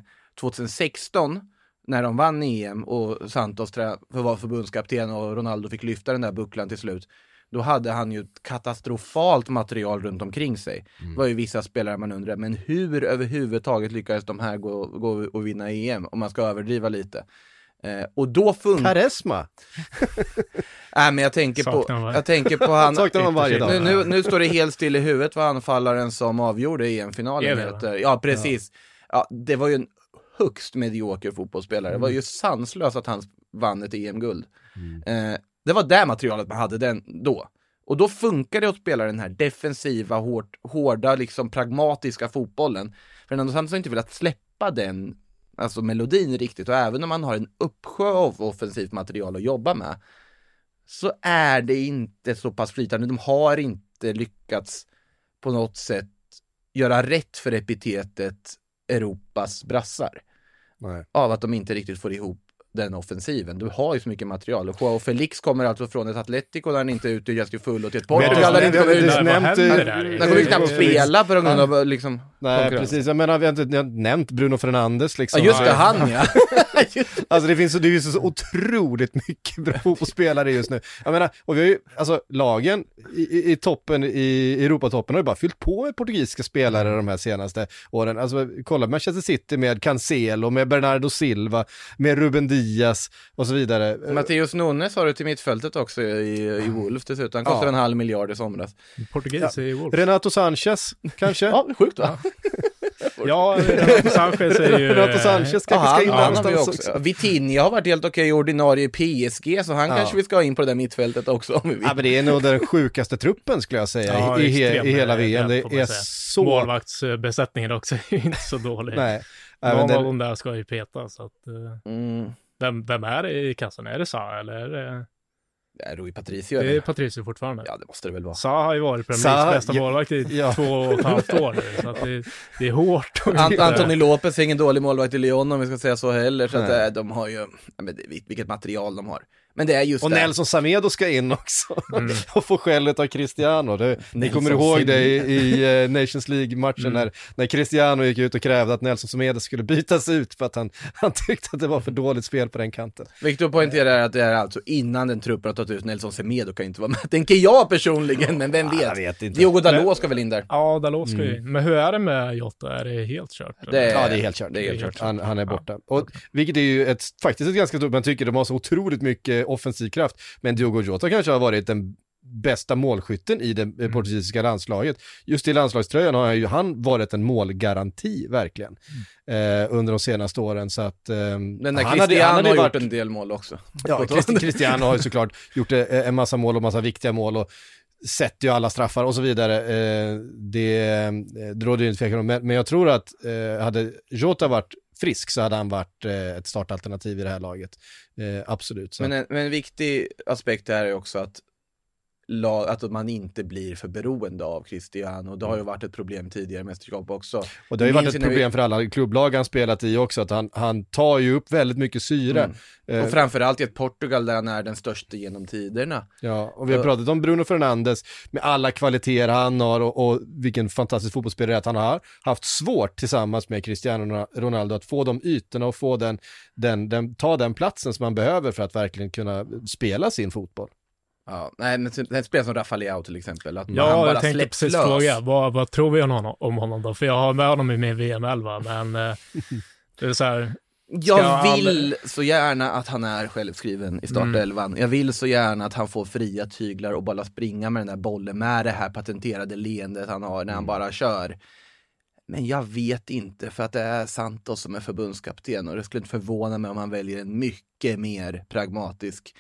2016 när de vann EM och Santos var förbundskapten och Ronaldo fick lyfta den där bucklan till slut, då hade han ju ett katastrofalt material runt omkring sig. Det var ju vissa spelare man undrar, men hur överhuvudtaget lyckades de här gå och vinna EM, om man ska överdriva lite. Och då Karisma. Nej, men jag tänker på han. Saknar man varje dag. Nu står det helt still i huvudet vad anfallaren som avgjorde EM-finalen heter. Ja, precis. Ja, det var ju en högst medioker fotbollsspelare. Det var ju sanslöst att han vann ett EM-guld. Det var där materialet man hade den då. Och då funkar det att spela den här defensiva, hårda, liksom pragmatiska fotbollen. Fernando Santos har inte velat släppa den, alltså melodin riktigt. Och även om man har en uppsjö av offensivt material att jobba med, så är det inte så pass flytande. De har inte lyckats på något sätt göra rätt för epitetet Europas brassar. Nej. Av att de inte riktigt får ihop den offensiven. Du har ju så mycket material. Och Joao Felix kommer alltså från ett Atletico där han inte utnyttjas till fullo till ett Portugal där inte kommer ju knappt spela på grund av liksom. Nej, precis. Jag menar, vi har inte nämnt Bruno Fernandes liksom. Ja, just det, han ja. Alltså det finns så otroligt mycket bra fotbollsspelare just nu. Jag menar, och vi har ju, alltså lagen i toppen, i Europatoppen har ju bara fyllt på med portugisiska spelare de här senaste åren. Alltså kolla Manchester City med Cancelo, med Bernardo Silva, med Ruben Diaz och så vidare. Matteus Nunes har du till mittfältet också i Wolf dessutom. Han kostar 500 miljoner i somras. Portugis i Wolf. Renato Sanchez kanske? Ja, sjukt va? Ja, Renato Sanchez är ju... Renato Sanchez kanske ska in någonstans också. Vitinha har varit helt okej ordinarie i PSG, så han kanske vi ska in på det där mittfältet också om vi vill. Ja, men det är nog den sjukaste truppen skulle jag säga i hela VM. Det är så... Målvaktsbesättningen också är inte så dålig. Nej. Någon av dem där ska ju peta, så att... Vem är det i kassan? Är det Sa eller är det... Det är Rui Patricio. Det är Patricio fortfarande. Ja, det måste det väl vara. Sa har ju varit Premier Leagues bästa målvakt i 2,5 år nu, så att det är hårt. Antoni Lopez är ingen dålig målvakt i Lyon om vi ska säga så heller. Så att de har ju, vilket material de har. Men det är just och det. Nelson Semedo ska in också och få skället av Cristiano. Ni kommer ihåg det i Nations League-matchen när Cristiano gick ut och krävde att Nelson Semedo skulle bytas ut för att han tyckte att det var för dåligt spel på den kanten. Victor poängterar att det är alltså innan den truppen har tagit ut Nelson Semedo kan inte vara med. Tänker jag personligen, men vem vet? Jag vet inte. Diogo Dalot ska väl in där? Ja, Dalot ska ju in. Men hur är det med Jota? Är det helt kört? Det är helt kört. Det är helt kört. Han är borta. Och, vilket är ju faktiskt ett ganska stort, man tycker de har så otroligt mycket offensiv kraft. Men Diogo Jota kanske har varit den bästa målskytten i det portugisiska landslaget. Just i landslagströjan har han varit en målgaranti verkligen under de senaste åren. Så att, men Cristiano har gjort en del mål också. Ja, Cristiano har ju såklart gjort en massa mål och massa viktiga mål och sätter ju alla straffar och så vidare. Det råder ju inte tvekan om. Men jag tror att hade Jota varit frisk så hade han varit ett startalternativ i det här laget. Absolut. Så. Men en viktig aspekt här är också att man inte blir för beroende av Cristiano. Det har ju varit ett problem tidigare i mästerskap också. Och det har ju varit ett problem för alla klubblag han spelat i också, att han tar ju upp väldigt mycket syre. Och framförallt i ett Portugal där han är den största genom tiderna. Ja, och vi har pratat om Bruno Fernandes med alla kvaliteter han har och vilken fantastisk fotbollsspelare att han har haft svårt tillsammans med Cristiano Ronaldo att få de ytorna och få ta den platsen som man behöver för att verkligen kunna spela sin fotboll. Ja, nej, men det spelar som Rafa Leao till exempel. Att han ja, bara jag tänkte precis lös. Fråga, vad tror vi om honom då? För jag har med honom i min VM11, men det är så här... Jag vill så gärna att han är självskriven i startelvan. Jag vill så gärna att han får fria tyglar och bara springa med den där bollen med det här patenterade leendet han har när han bara kör. Men jag vet inte, för att det är Santos som är förbundskapten och det skulle inte förvåna mig om han väljer en mycket mer pragmatisk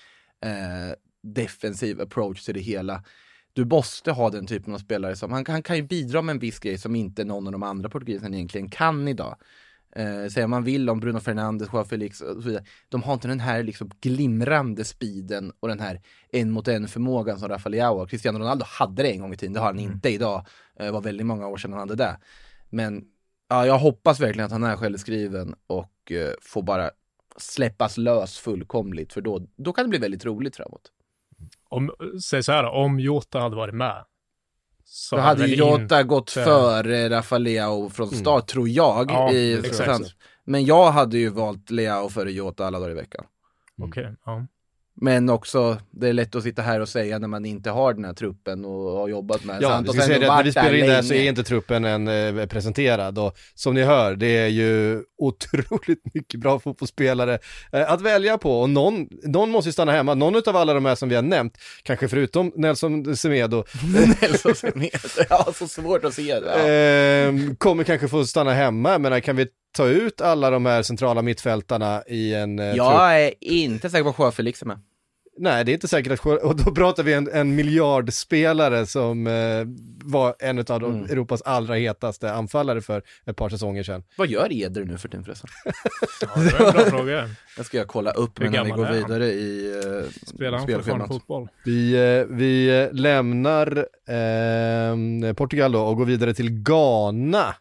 defensiv approach till det hela. Du måste ha den typen av spelare som han kan ju bidra med en viss grej som inte någon av de andra portugiserna egentligen kan idag. Säger man vill om Bruno Fernandes, Joao Felix och så vidare. De har inte den här liksom glimrande speeden och den här en mot en förmågan som Rafa Leao och Cristiano Ronaldo hade det en gång i tiden. Det har han inte idag. Det var väldigt många år sedan han hade det. Men ja, jag hoppas verkligen att han är självskriven och får bara släppas lös fullkomligt, för då kan det bli väldigt roligt framåt. Säg så här, om Jota hade varit med så hade Jota gått före Rafa Leao från start, tror jag. Ja, men jag hade ju valt Leao före Jota alla dagar i veckan. Okej, ja. Men också, det är lätt att sitta här och säga när man inte har den här truppen och har jobbat med. Ja, vi ska säga det, när vi spelar in det här så är inte truppen än presenterad. Och som ni hör, det är ju otroligt mycket bra fotbollsspelare att välja på. Och någon måste ju stanna hemma. Någon av alla de här som vi har nämnt, kanske förutom Nelson Semedo. Nelson Semedo, ja, så svårt att se det. Kommer kanske få stanna hemma, men kan vi ta ut alla de här centrala mittfältarna i en jag är inte säker på att Joao Felix är med. Nej, det är inte säkert att och då pratar vi en miljardspelare som var en av Europas allra hetaste anfallare för ett par säsonger sedan. Vad gör Eder nu för tiden förresten? Ja, det är en bra fråga. Jag ska kolla upp när vi går vidare i spelschemat. Fotboll. Vi lämnar Portugal då och går vidare till Ghana.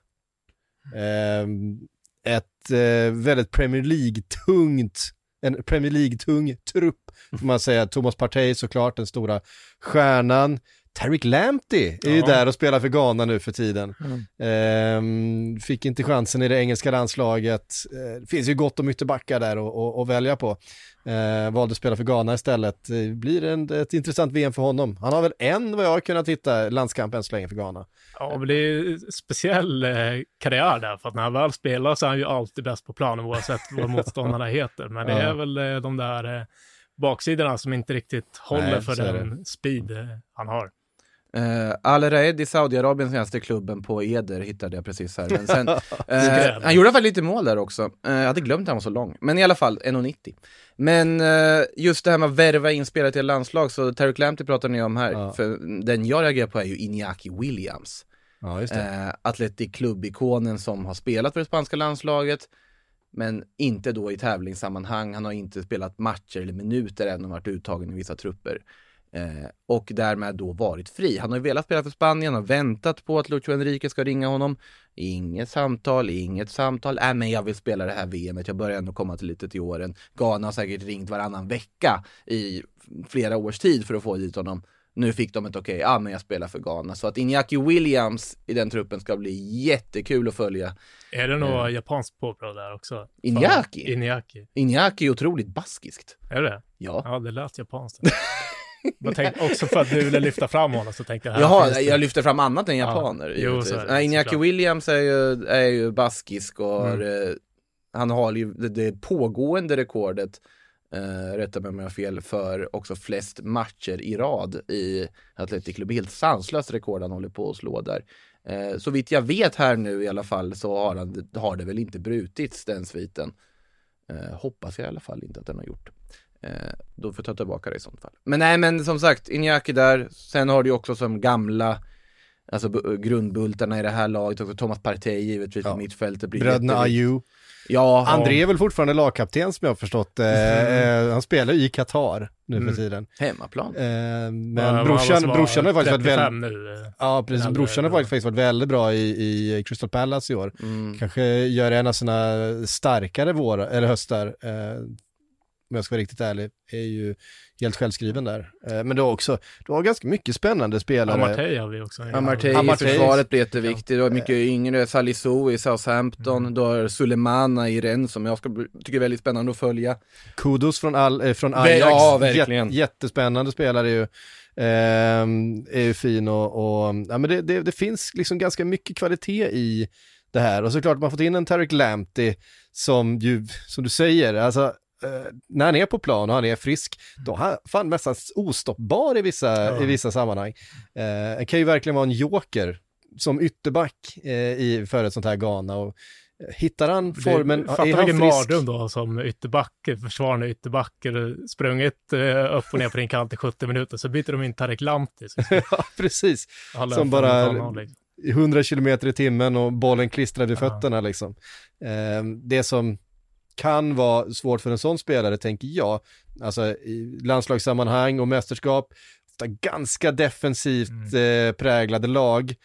Ett väldigt Premier League-tung trupp får man säga. Thomas Partey såklart, den stora stjärnan. Tariq Lamptey är ju där och spelar för Ghana nu för tiden. Fick inte chansen i det engelska landslaget. Finns ju gott om ytterbackar där att välja på. Valde att spela för Ghana istället. Det blir ett intressant VM för honom. Han har väl vad jag har kunnat hitta, landskamp än så länge för Ghana. Ja, men det är speciell karriär där, för att när han väl spelar så är han ju alltid bäst på planen oavsett vad motståndarna heter. Men det är väl de där baksidorna som inte riktigt håller för den speed han har. Al Raed i Saudiarabien, senaste klubben på Eder, hittade jag precis här. Men sen, han gjorde i alla fall lite mål där också. Jag hade glömt att han var så lång. Men i alla fall 1,90. Men just det här med att värva inspelare till landslag, så Tariq Lamptey pratar ni om här. Ja. För den jag reagerar på är ju Iñaki Williams. Ja, just det. Athletic klubbikonen som har spelat för det spanska landslaget, men inte då i tävlingssammanhang. Han har inte spelat matcher eller minuter än och varit uttagen i vissa trupper. Och därmed då varit fri. Han har ju velat spela för Spanien och väntat på att Lucho Enrique ska ringa honom. Inget samtal. Men jag vill spela det här VMet. Jag börjar ändå komma till lite till åren. Ghana har säkert ringt varannan vecka i flera års tid för att få dit honom. Nu fick de ett okej, men jag spelar för Ghana. Så att Iñaki Williams i den truppen ska bli jättekul att följa. Är det något japanskt påbrå där också? Iñaki är otroligt baskiskt. Är det? Ja, det lät japanskt. Jag tänkte också för att du ville lyfta fram honom så tänkte jag... Jag lyfter fram annat än japaner. Iñaki Williams är ju baskisk och han har ju det pågående rekordet, rätta mig om jag har fel, för också flest matcher i rad i Athletic Club. Helt sanslöst rekord han håller på att slå där. Så vitt jag vet här nu i alla fall så har det väl inte brutits den sviten. Hoppas jag i alla fall inte att den har gjort. Då får jag ta tillbaka det i sånt fall. Men som sagt, Iñaki där. Sen har du också som gamla, alltså grundbultarna i det här laget också, Thomas Partey givetvis på mittfältet. Bröderna Ayew. Ja, André är väl fortfarande lagkapten som jag har förstått. Han spelar i Qatar nu för tiden. Hemmaplan. Men brorsan har faktiskt varit brorsan har faktiskt varit väldigt bra i Crystal Palace i år. Kanske gör en av sina starkare höstar. Om jag ska vara riktigt ärlig, är ju helt självskriven där. Men du har ganska mycket spännande spelare. Amartey har vi också. Amartey i försvaret blir jätteviktigt. Du har mycket yngre, Salisu i Southampton. Du har Sulemana i Rennes som jag tycker är väldigt spännande att följa. Kudos från Ajax. Ja, verkligen. Jättespännande spelare ju. Är ju fin och ja, men det finns liksom ganska mycket kvalitet i det här. Och såklart man fått in en Tariq Lamptey som du säger, alltså när han är på plan och han är frisk, då är han fan nästan ostoppbar i vissa sammanhang. Han kan ju verkligen vara en joker som ytterback för ett sånt här Ghana, och hittar han formen, fattar vilken mardröm då som försvarande ytterbacker sprungit upp och ner på din kant i 70 minuter, så byter de in Tariq Lamptey. Ja, precis. Som bara 100 kilometer i timmen och bollen klistrade i fötterna liksom. Det som kan vara svårt för en sån spelare, tänker jag, alltså i landslagssammanhang och mästerskap, ganska defensivt präglade lag,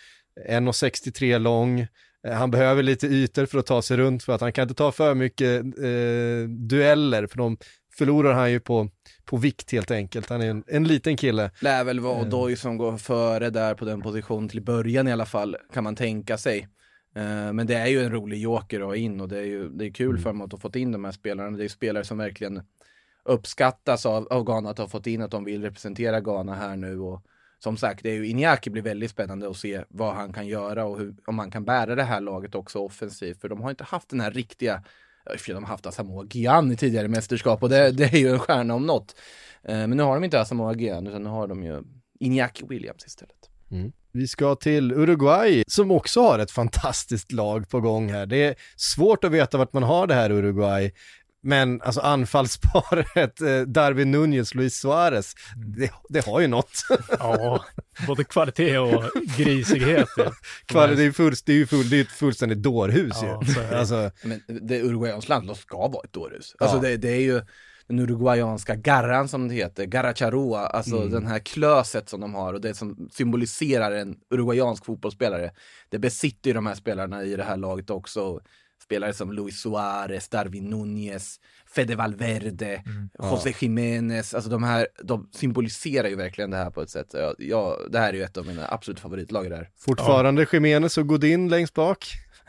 1,63 lång, han behöver lite ytor för att ta sig runt, för att han kan inte ta för mycket dueller, för de förlorar han ju på vikt helt enkelt. Han är en liten kille. Lär väl vara Odoi som går före där på den positionen till början i alla fall, kan man tänka sig. Men det är ju en rolig joker att ha in, och det är kul för dem att ha fått in de här spelarna. Det är ju spelare som verkligen uppskattas av Ghana, att ha fått in, att de vill representera Ghana här nu. Och som sagt, det är ju Iñaki, blir väldigt spännande att se vad han kan göra och om han kan bära det här laget också offensivt. För de har inte haft den här riktiga, de har haft Asamoah Gyan i tidigare mästerskap, och det är ju en stjärna om något. Men nu har de inte Asamoah Gyan, utan nu har de ju Iñaki Williams istället. Vi ska till Uruguay som också har ett fantastiskt lag på gång här. Det är svårt att veta vart man har det här Uruguay. Men alltså anfallsparet Darwin Núñez, Luis Suarez, det har ju något. Ja, både kvalitet och grisighet. Det är ett fullständigt dårhus ja, ju. Alltså, men det Uruguayans land ska vara ett dårhus. Alltså det är ju den uruguayanska garran som det heter, Garra Charrua, alltså den här klöset som de har, och det som symboliserar en uruguayansk fotbollsspelare. Det besitter ju de här spelarna i det här laget också. Spelare som Luis Suarez, Darwin Núñez, Fede Valverde, José Jiménez, alltså de symboliserar ju verkligen det här på ett sätt. Det här är ju ett av mina absolut favoritlag där. Fortfarande Jiménez och Godin längst bak.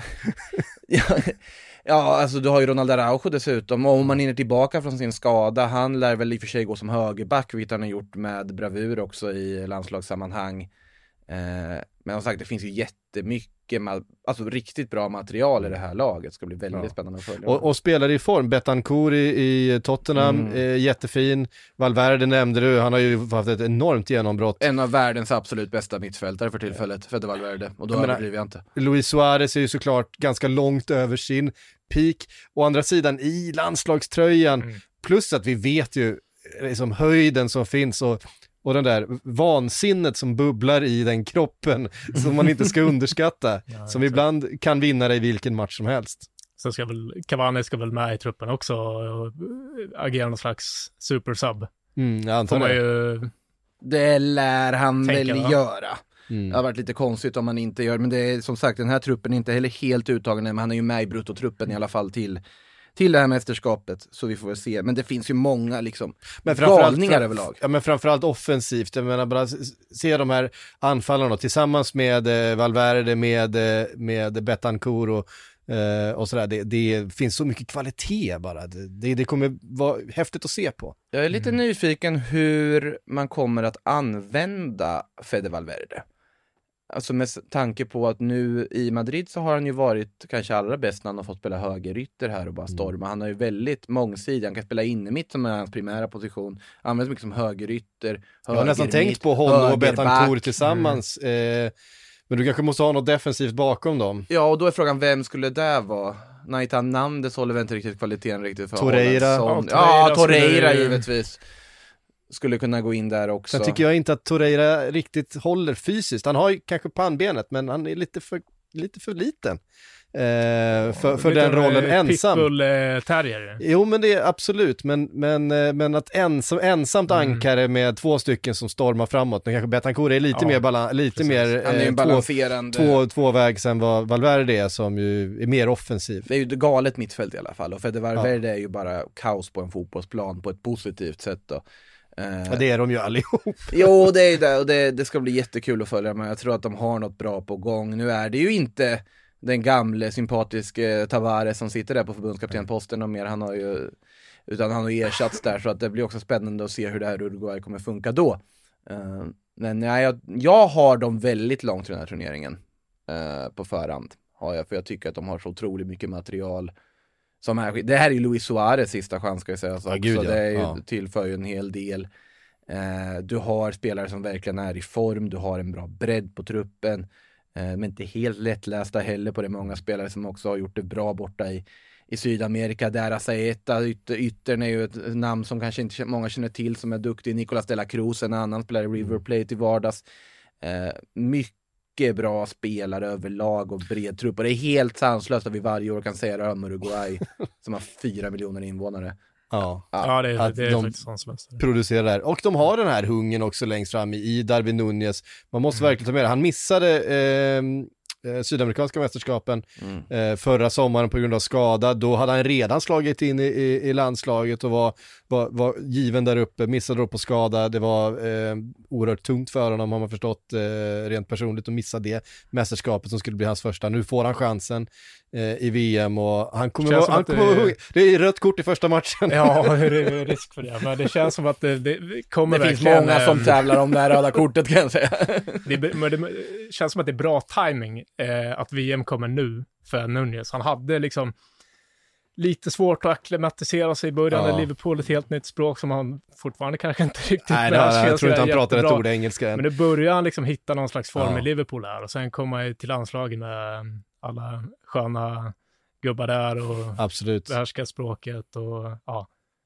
Ja, alltså du har ju Ronald Araujo dessutom, och om man hinner tillbaka från sin skada, han lär väl i och för sig gå som högerback, vilket han har gjort med bravur också i landslagssammanhang. Men som sagt, det finns ju jättemycket alltså riktigt bra material i det här laget. Det ska bli väldigt spännande att följa. Och spelare i form, Betancourt i Tottenham, jättefin. Valverde nämnde du, han har ju haft ett enormt genombrott. En av världens absolut bästa mittfältare för tillfället, Fede Valverde, och då överdriver jag inte. Luis Suarez är ju såklart ganska långt över sin peak. Å andra sidan i landslagströjan, plus att vi vet ju liksom höjden som finns och den där vansinnet som bubblar i den kroppen som man inte ska underskatta, som ibland kan vinna dig i vilken match som helst. Så Cavani ska väl med i truppen också och agera någon slags supersub. Jag antar det. Det lär han Tänker väl jag. göra. Det har varit lite konstigt om man inte gör, men det är som sagt, den här truppen är inte heller helt uttagen, men han är ju med i bruttotruppen i alla fall till det här mästerskapet, så vi får väl se. Men det finns ju många liksom galningar överlag. Ja, men framförallt offensivt. Jag menar, bara se de här anfallarna tillsammans med Valverde, med Betancourt och sådär. Det finns så mycket kvalitet bara. Det kommer vara häftigt att se på. Jag är lite nyfiken hur man kommer att använda Fede Valverde. Alltså med tanke på att nu i Madrid så har han ju varit kanske allra bäst när han har fått spela högerytter här och bara storma. Han har ju väldigt mångsidig, han kan spela inne mitt som är hans primära position. Används mycket som högerytter. Jag har nästan tänkt på honom och Betancourt tillsammans. Men du kanske måste ha något defensivt bakom dem. Ja, och då är frågan, vem skulle det vara? Nahitan Nandes håller väl inte riktigt kvaliteten riktigt för Torreira. Torreira givetvis. Skulle kunna gå in där också. Sen tycker jag inte att Torreira riktigt håller fysiskt. Han har ju kanske pannbenet, men han är lite för liten för den rollen ensam. Pitbull-terrier. Jo, men det är absolut. Men att ensamt ankare med två stycken som stormar framåt. Men kanske Betancourt är lite mer han är ju balanserande tvåvägs än vad Valverde är, som ju är mer offensiv. Det är ju det galet mittfält i alla fall. Och Fede Valverde är ju bara kaos på en fotbollsplan på ett positivt sätt då. Ja, det är de ju allihop. Jo, det är det, och det ska bli jättekul att följa, men jag tror att de har något bra på gång. Nu är det ju inte den gamle sympatiske Tavares som sitter där på förbundskaptenposten och mer, utan han har ersatts där, så att det blir också spännande att se hur det här Uruguay kommer funka då. Men jag har dem väldigt långt i den här turneringen på förhand, har jag, för jag tycker att de har så otroligt mycket material. Det här är ju Luis Suarez sista chans, ska jag säga. Så det är ju, tillför ju en hel del. Du har spelare som verkligen är i form. Du har en bra bredd på truppen. Men inte helt lättlästa heller på det. Många spelare som också har gjort det bra borta i Sydamerika. Där Asaeta, yttern är ju ett namn som kanske inte många känner till, som är duktig. Nicolas de la Cruz, en annan spelare i River Plate i vardags. Mycket bra spelare överlag och bred trupp, och det är helt sanslöst att vi varje år kan säga det om Uruguay som har 4 miljoner invånare. Ja, det är de faktiskt sanslöst. Producerar där. Och de har den här hungern också längst fram i Darwin Núñez. Man måste verkligen ta med det. Han missade sydamerikanska mästerskapen förra sommaren på grund av skada. Då hade han redan slagit in i landslaget och var given där uppe, missade då på skada. Det var oerhört tungt för honom, har man förstått rent personligt, att missa det mästerskapet som skulle bli hans första. Nu får han chansen i VM, och han kommer det är rött kort i första matchen. Ja, det är risk för det. Men det känns som att det kommer det finns många som tävlar om det här röda kortet, kan jag säga. Det känns som att det är bra timing att VM kommer nu för Núñez. Han hade liksom lite svårt att akklimatisera sig i början när Liverpool är ett helt nytt språk som han fortfarande kanske inte riktigt jag tror inte han pratar ett ord engelska än. Men nu börjar han liksom hitta någon slags form i Liverpool här, och sen kommer han till landslagen med alla sköna gubbar där och absolut behärskar språket, och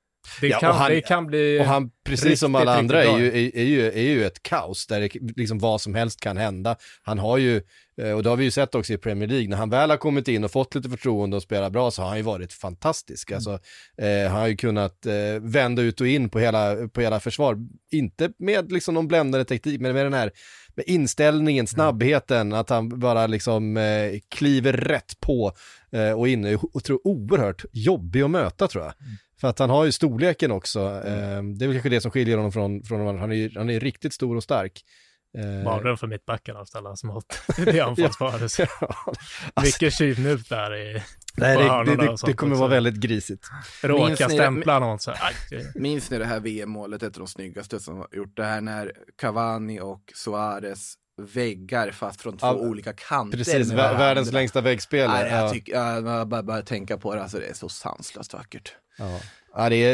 det kan bli, och han, precis som alla andra, är ju ett kaos där det, liksom vad som helst kan hända. Han har ju, och det har vi ju sett också i Premier League, när han väl har kommit in och fått lite förtroende och spelat bra, så har han ju varit fantastisk. Alltså, han har ju kunnat vända ut och in på hela försvar, inte med liksom någon bländande teknik, men med den här med inställningen, snabbheten, att han bara liksom kliver rätt på och in, och tror oerhört jobbig att möta, tror jag. För att han har ju storleken också. Det är väl kanske det som skiljer honom från han är riktigt stor och stark. Bara för mittbacken att ställa som mått. Det är anfallsföre. Mycket tjuvnut där i det kommer vara väldigt grisigt. Råka stämplar någon så. Minns ni det här VM-målet, ett av de snyggaste som har gjort det här, när Cavani och Suarez väggar fast från två olika kanter. Precis, världens längsta väggspel. Jag bara tänka på det, alltså det är så sanslöst vackert. Ja, det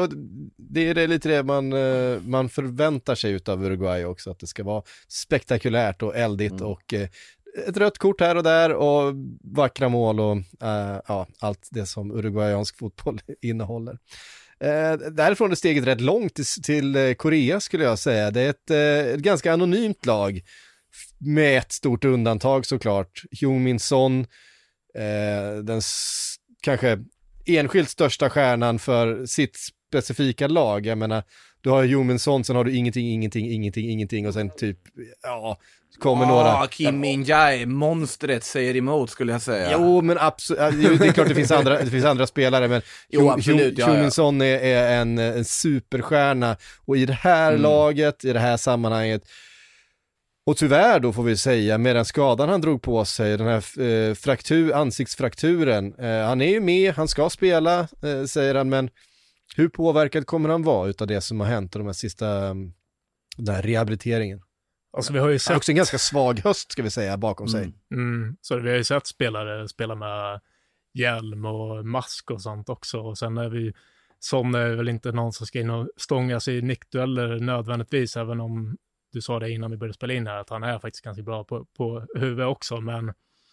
är lite det man förväntar sig utav Uruguay också, att det ska vara spektakulärt och eldigt och ett rött kort här och där och vackra mål och allt det som uruguayansk fotboll innehåller. Därifrån är steget rätt långt till Korea, skulle jag säga. Det är ett ganska anonymt lag med ett stort undantag såklart. Heung-min Son, den kanske enskilt största stjärnan för sitt specifika lag. Jag menar, du har Jominsson, sen har du ingenting och sen typ, kommer några. Kim Min-jae, monstret säger emot skulle jag säga. Jo, men absolut, det är klart det finns andra spelare, men Jominsson är en superstjärna, och i det här laget, i det här sammanhanget, och tyvärr då får vi säga, med den skadan han drog på sig, den här ansiktsfrakturen, han är ju med, han ska spela, säger han, men hur påverkad kommer han vara utav det som har hänt och de här sista, den här rehabiliteringen? Alltså vi har ju sett... Också en ganska svag höst ska vi säga bakom sig. Så vi har ju sett spelare spela med hjälm och mask och sånt också, och sen Son är väl inte någon som ska in och stångas i nickdueller nödvändigtvis, även om du sa det innan vi började spela in här, att han är faktiskt ganska bra på huvudet också, men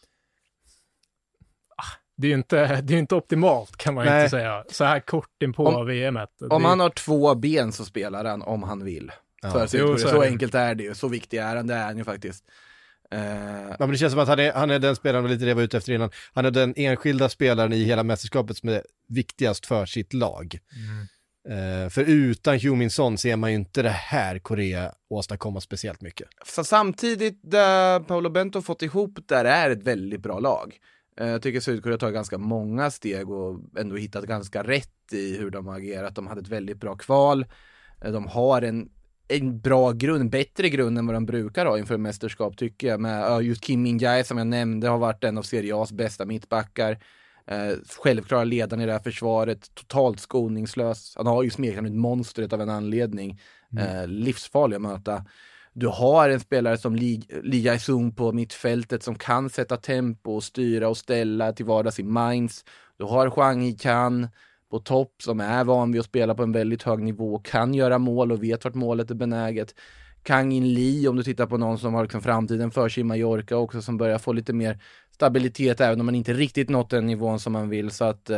det är ju inte optimalt, kan man inte säga. Så här kort in på VM:et. Om han har 2 ben så spelar han om han vill. Så enkelt är det ju. Så viktig är han, det är han ju faktiskt. Men det känns som att han är den spelaren vi lite det var ute efter innan. Han är den enskilda spelaren i hela mästerskapet som är viktigast för sitt lag. För utan Jominsson ser man ju inte det här Korea åstadkomma speciellt mycket. Så samtidigt, där Paolo Bento fått ihop där är ett väldigt bra lag. Jag tycker Sydkorea tar ganska många steg och ändå hittat ganska rätt i hur de har agerat. De hade ett väldigt bra kval. De har en bra grund, en bättre grund än vad de brukar ha inför mästerskap, tycker jag. Med just Kim Min-jae som jag nämnde har varit en av Serie A's bästa mittbackar. Självklara ledaren i det här försvaret, totalt skoningslös. Han har ju smeknamnet monstret av en anledning. Livsfarlig att möta. Du har en spelare som Lee Jae-sung på mittfältet som kan sätta tempo och styra och ställa till vardags i Mainz. Du har Hwang Hee-chan på topp som är van vid att spela på en väldigt hög nivå, kan göra mål och vet vart målet är benäget. Kang In Lee, om du tittar på någon som har liksom framtiden för sig i Mallorca också, som börjar få lite mer stabilitet även om man inte riktigt nått den nivån som man vill. Så att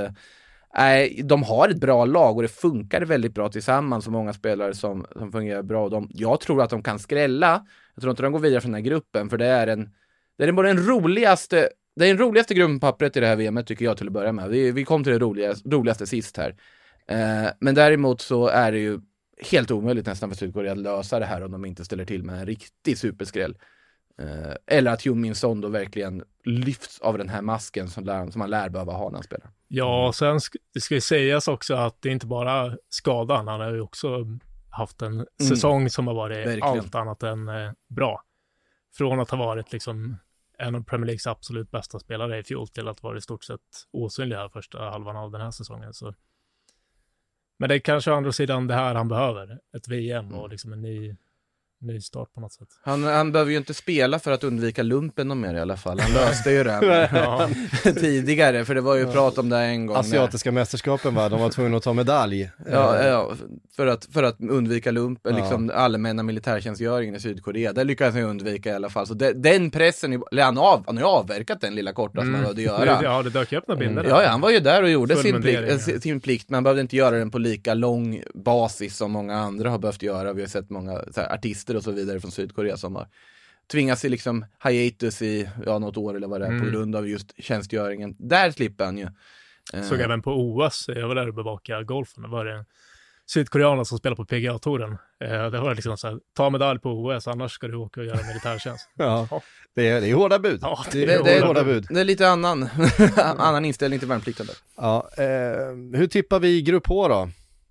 de har ett bra lag och det funkar väldigt bra tillsammans, så många spelare som fungerar bra. Jag tror att de kan skrälla. Jag tror inte de går vidare från den här gruppen, för det är bara den roligaste. Det är den roligaste grundpappret i det här VM:et, tycker jag, till att börja med. Vi kom till det roligaste sist här. Men däremot så är det ju helt omöjligt nästan för Sydkorea att lösa det här om de inte ställer till med en riktig superskräll. Eller att Jominsson då verkligen lyfts av den här masken som man lär behöva ha när han spelar. Ja, sen ska ju sägas också att det är inte bara skadan. Han har ju också haft en säsong som har varit verkligen allt annat än bra. Från att ha varit liksom en av Premier Leagues absolut bästa spelare i fjol till att vara i stort sett osynlig här första halvan av den här säsongen. Så. Men det är kanske å andra sidan det här han behöver. Ett VM och liksom en ny start på något sätt. Han behöver ju inte spela för att undvika lumpen och mer i alla fall. Han löste ju det tidigare, för det var ju prat om det en gång. Asiatiska mästerskapen de var tvungna att ta medalj. Ja, för att undvika lumpen, liksom allmänna militärtjänstgöringen i Sydkorea. Det lyckades han undvika i alla fall. Så den pressen, han har ju avverkat den lilla korta som han behövde göra. Ja, det dök upp några bilder. Ja, han var ju där och gjorde sin plikt, men han behövde inte göra den på lika lång basis som många andra har behövt göra. Vi har sett många artister och så vidare från Sydkorea som har tvingats i liksom hiatus i något år eller vad det är på grund av just tjänstgöringen. Där slipper han ju. Såg även på OS, jag var där och bevaka golfen. Det var det sydkoreaner som spelar på PGA-touren. Det var liksom så här, ta medalj på OS, annars ska du åka och göra militärtjänst. Det är hårda bud. Ja, det är hårda bud. Det är lite annan inställning till värnplikten där. Ja, hur tippar vi grupp H då?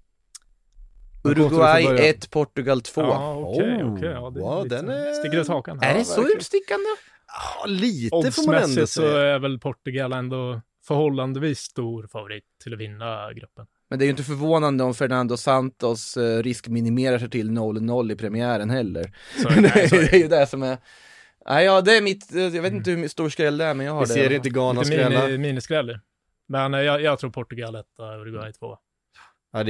Uruguay 1, Portugal 2. Ja, okej. Ja, den är... sticker ut hakan. Är det så utstickande? Ja, lite får man ändå så är väl Portugal ändå förhållandevis stor favorit till att vinna gruppen. Men det är ju inte förvånande om Fernando Santos riskminimerar sig till 0-0 i premiären heller. Det är ju det som är... Ja, det är mitt... Jag vet inte hur stor skräll det är, men jag har det. Vi ser inte Ghana skrälla. Miniskräll. Men jag tror Portugal 1 och Uruguay 2. Ja,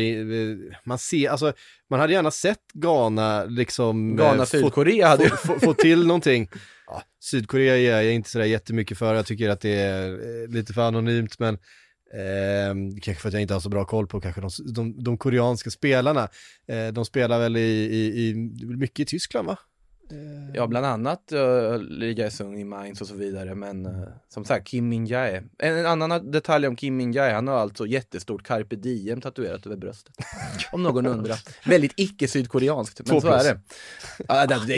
man hade gärna sett Ghana liksom Sydkorea hade få till någonting. Ja, Sydkorea är jag inte sådär jättemycket för. Jag tycker att det är lite för anonymt, men kanske för att jag inte har så bra koll på kanske de koreanska spelarna. De spelar väl i mycket i Tyskland, va? Ja, bland annat Lee Jae-sung i Mainz och så vidare. Men som sagt, Kim Min-jae. En annan detalj om Kim Min-jae, han har alltså jättestort Carpe Diem tatuerat över bröstet. Om någon undrar. Väldigt icke-sydkoreanskt, men så är det. Ja, det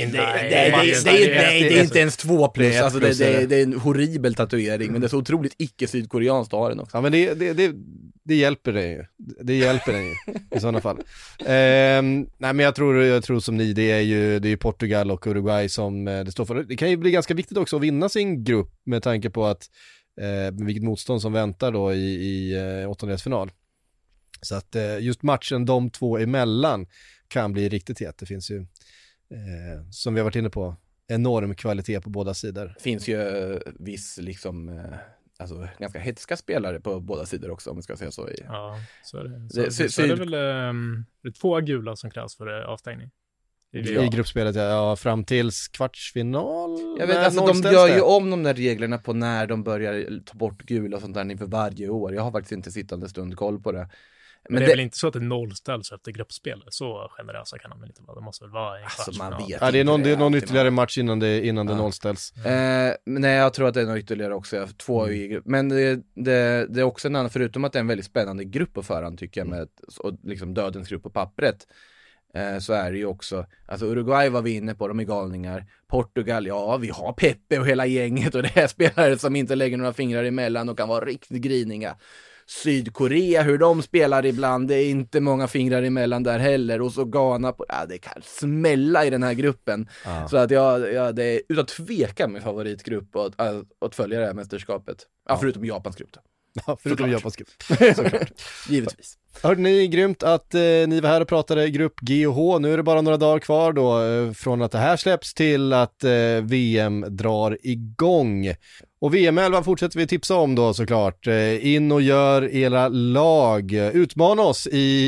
är inte ens 2+. Alltså, det är en horribel tatuering, men det är så otroligt icke-sydkoreanskt att ha den också. Ja, men det hjälper den ju. Det hjälper den ju i sådana fall. Nej, men jag tror som ni, det är ju Portugal och Uruguay som det står för. Det kan ju bli ganska viktigt också att vinna sin grupp med tanke på att vilket motstånd som väntar då i åttondelsfinal. Så att just matchen de två emellan kan bli riktigt het. Det finns ju, som vi har varit inne på, enorm kvalitet på båda sidor. Det finns ju viss liksom... Alltså ganska hetska spelare på båda sidor också, om vi ska säga så. Ja, så är det. Så är det väl det är 2 gula som krävs för avstängning. I gruppspelet, ja, fram tills kvartsfinal. Jag vet, alltså, de gör ju om de där reglerna på när de börjar ta bort gula och sånt där inför varje år. Jag har faktiskt inte sittande stund koll på det. Men det är väl inte så att det nollställs efter gruppspel? Så generösa kan de väl inte vara. Det måste väl vara en kvartsfinal. Man vet det är någon ytterligare match innan det nollställs. Nej, jag tror att det är något ytterligare också. 2 i grupp. Men det är också en annan, förutom att det är en väldigt spännande grupp på förhand tycker jag, med och liksom dödens grupp på pappret. Så är det ju också, alltså Uruguay var vi inne på, de är galningar. Portugal, ja, vi har Pepe och hela gänget och det är spelare som inte lägger några fingrar emellan och kan vara riktigt griniga. Sydkorea, hur de spelar ibland, det är inte många fingrar emellan där heller. Och så Ghana, det kan smälla i den här gruppen. Så att det är utan tvekan min favoritgrupp att följa det här mästerskapet. Ja, förutom Japans grupp då. Ja, förutom Japans grupp. Såklart, givetvis. Hörde ni, grymt att ni var här och pratade grupp G och H. Nu är det bara några dagar kvar då från att det här släpps till att VM drar igång. Och VM-11 fortsätter vi tipsa om då såklart. In och gör era lag. Utmana oss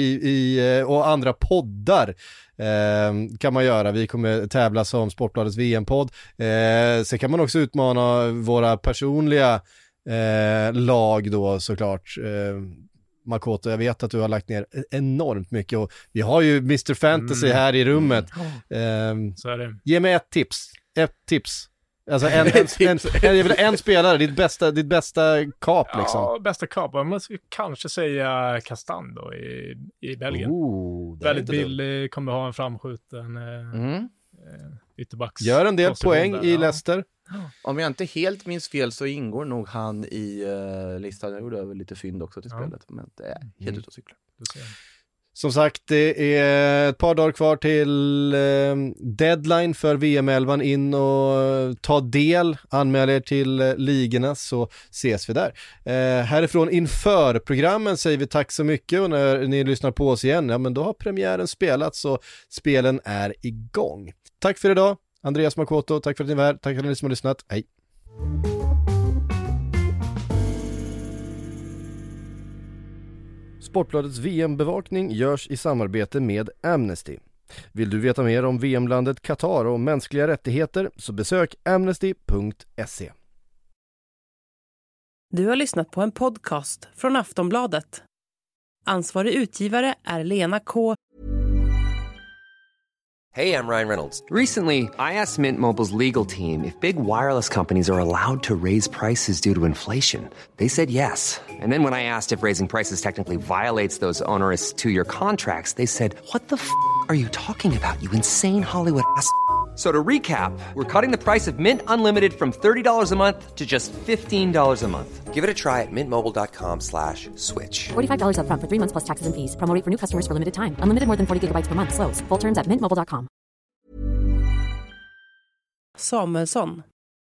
i och andra poddar. Kan man göra. Vi kommer tävla som Sportbladets VM-podd. Sen kan man också utmana våra personliga lag då såklart. Makoto, jag vet att du har lagt ner enormt mycket och vi har ju Mr. Fantasy här i rummet. Så är det. Ge mig ett tips. Alltså en spelare, ditt bästa kap liksom. Ja, bästa kap. Man måste kanske säga Castan då i Belgien. Väldigt billig, kommer ha en framskjuten ytterbacks. Gör en del poäng där, i Leicester. Om jag inte helt minns fel så ingår nog han i listan. Jag gjorde väl lite fynd också till spelet, men det är helt ute och cyklar. Som sagt, det är ett par dagar kvar till deadline för VM-11. In och ta del, anmäl er till ligorna så ses vi där. Härifrån inför programmen säger vi tack så mycket och när ni lyssnar på oss igen, ja men då har premiären spelats så spelen är igång. Tack för idag, Andreas Makoto, tack för att ni var här, tack för att ni som har lyssnat, hej! Sportbladets VM-bevakning görs i samarbete med Amnesty. Vill du veta mer om VM-landet Qatar och mänskliga rättigheter så besök amnesty.se. Du har lyssnat på en podcast från Aftonbladet. Ansvarig utgivare är Lena K. Hey, I'm Ryan Reynolds. Recently, I asked Mint Mobile's legal team if big wireless companies are allowed to raise prices due to inflation. They said yes. And then when I asked if raising prices technically violates those onerous 2-year contracts, they said, "What the f*** are you talking about, you insane Hollywood ass?" So to recap, we're cutting the price of Mint Unlimited from $30 a month to just $15 a month. Give it a try at mintmobile.com/switch. $45 up front for 3 months plus taxes and fees. Promo rate for new customers for limited time. Unlimited more than 40 gigabytes per month. Slows full terms at mintmobile.com. Samuelsson.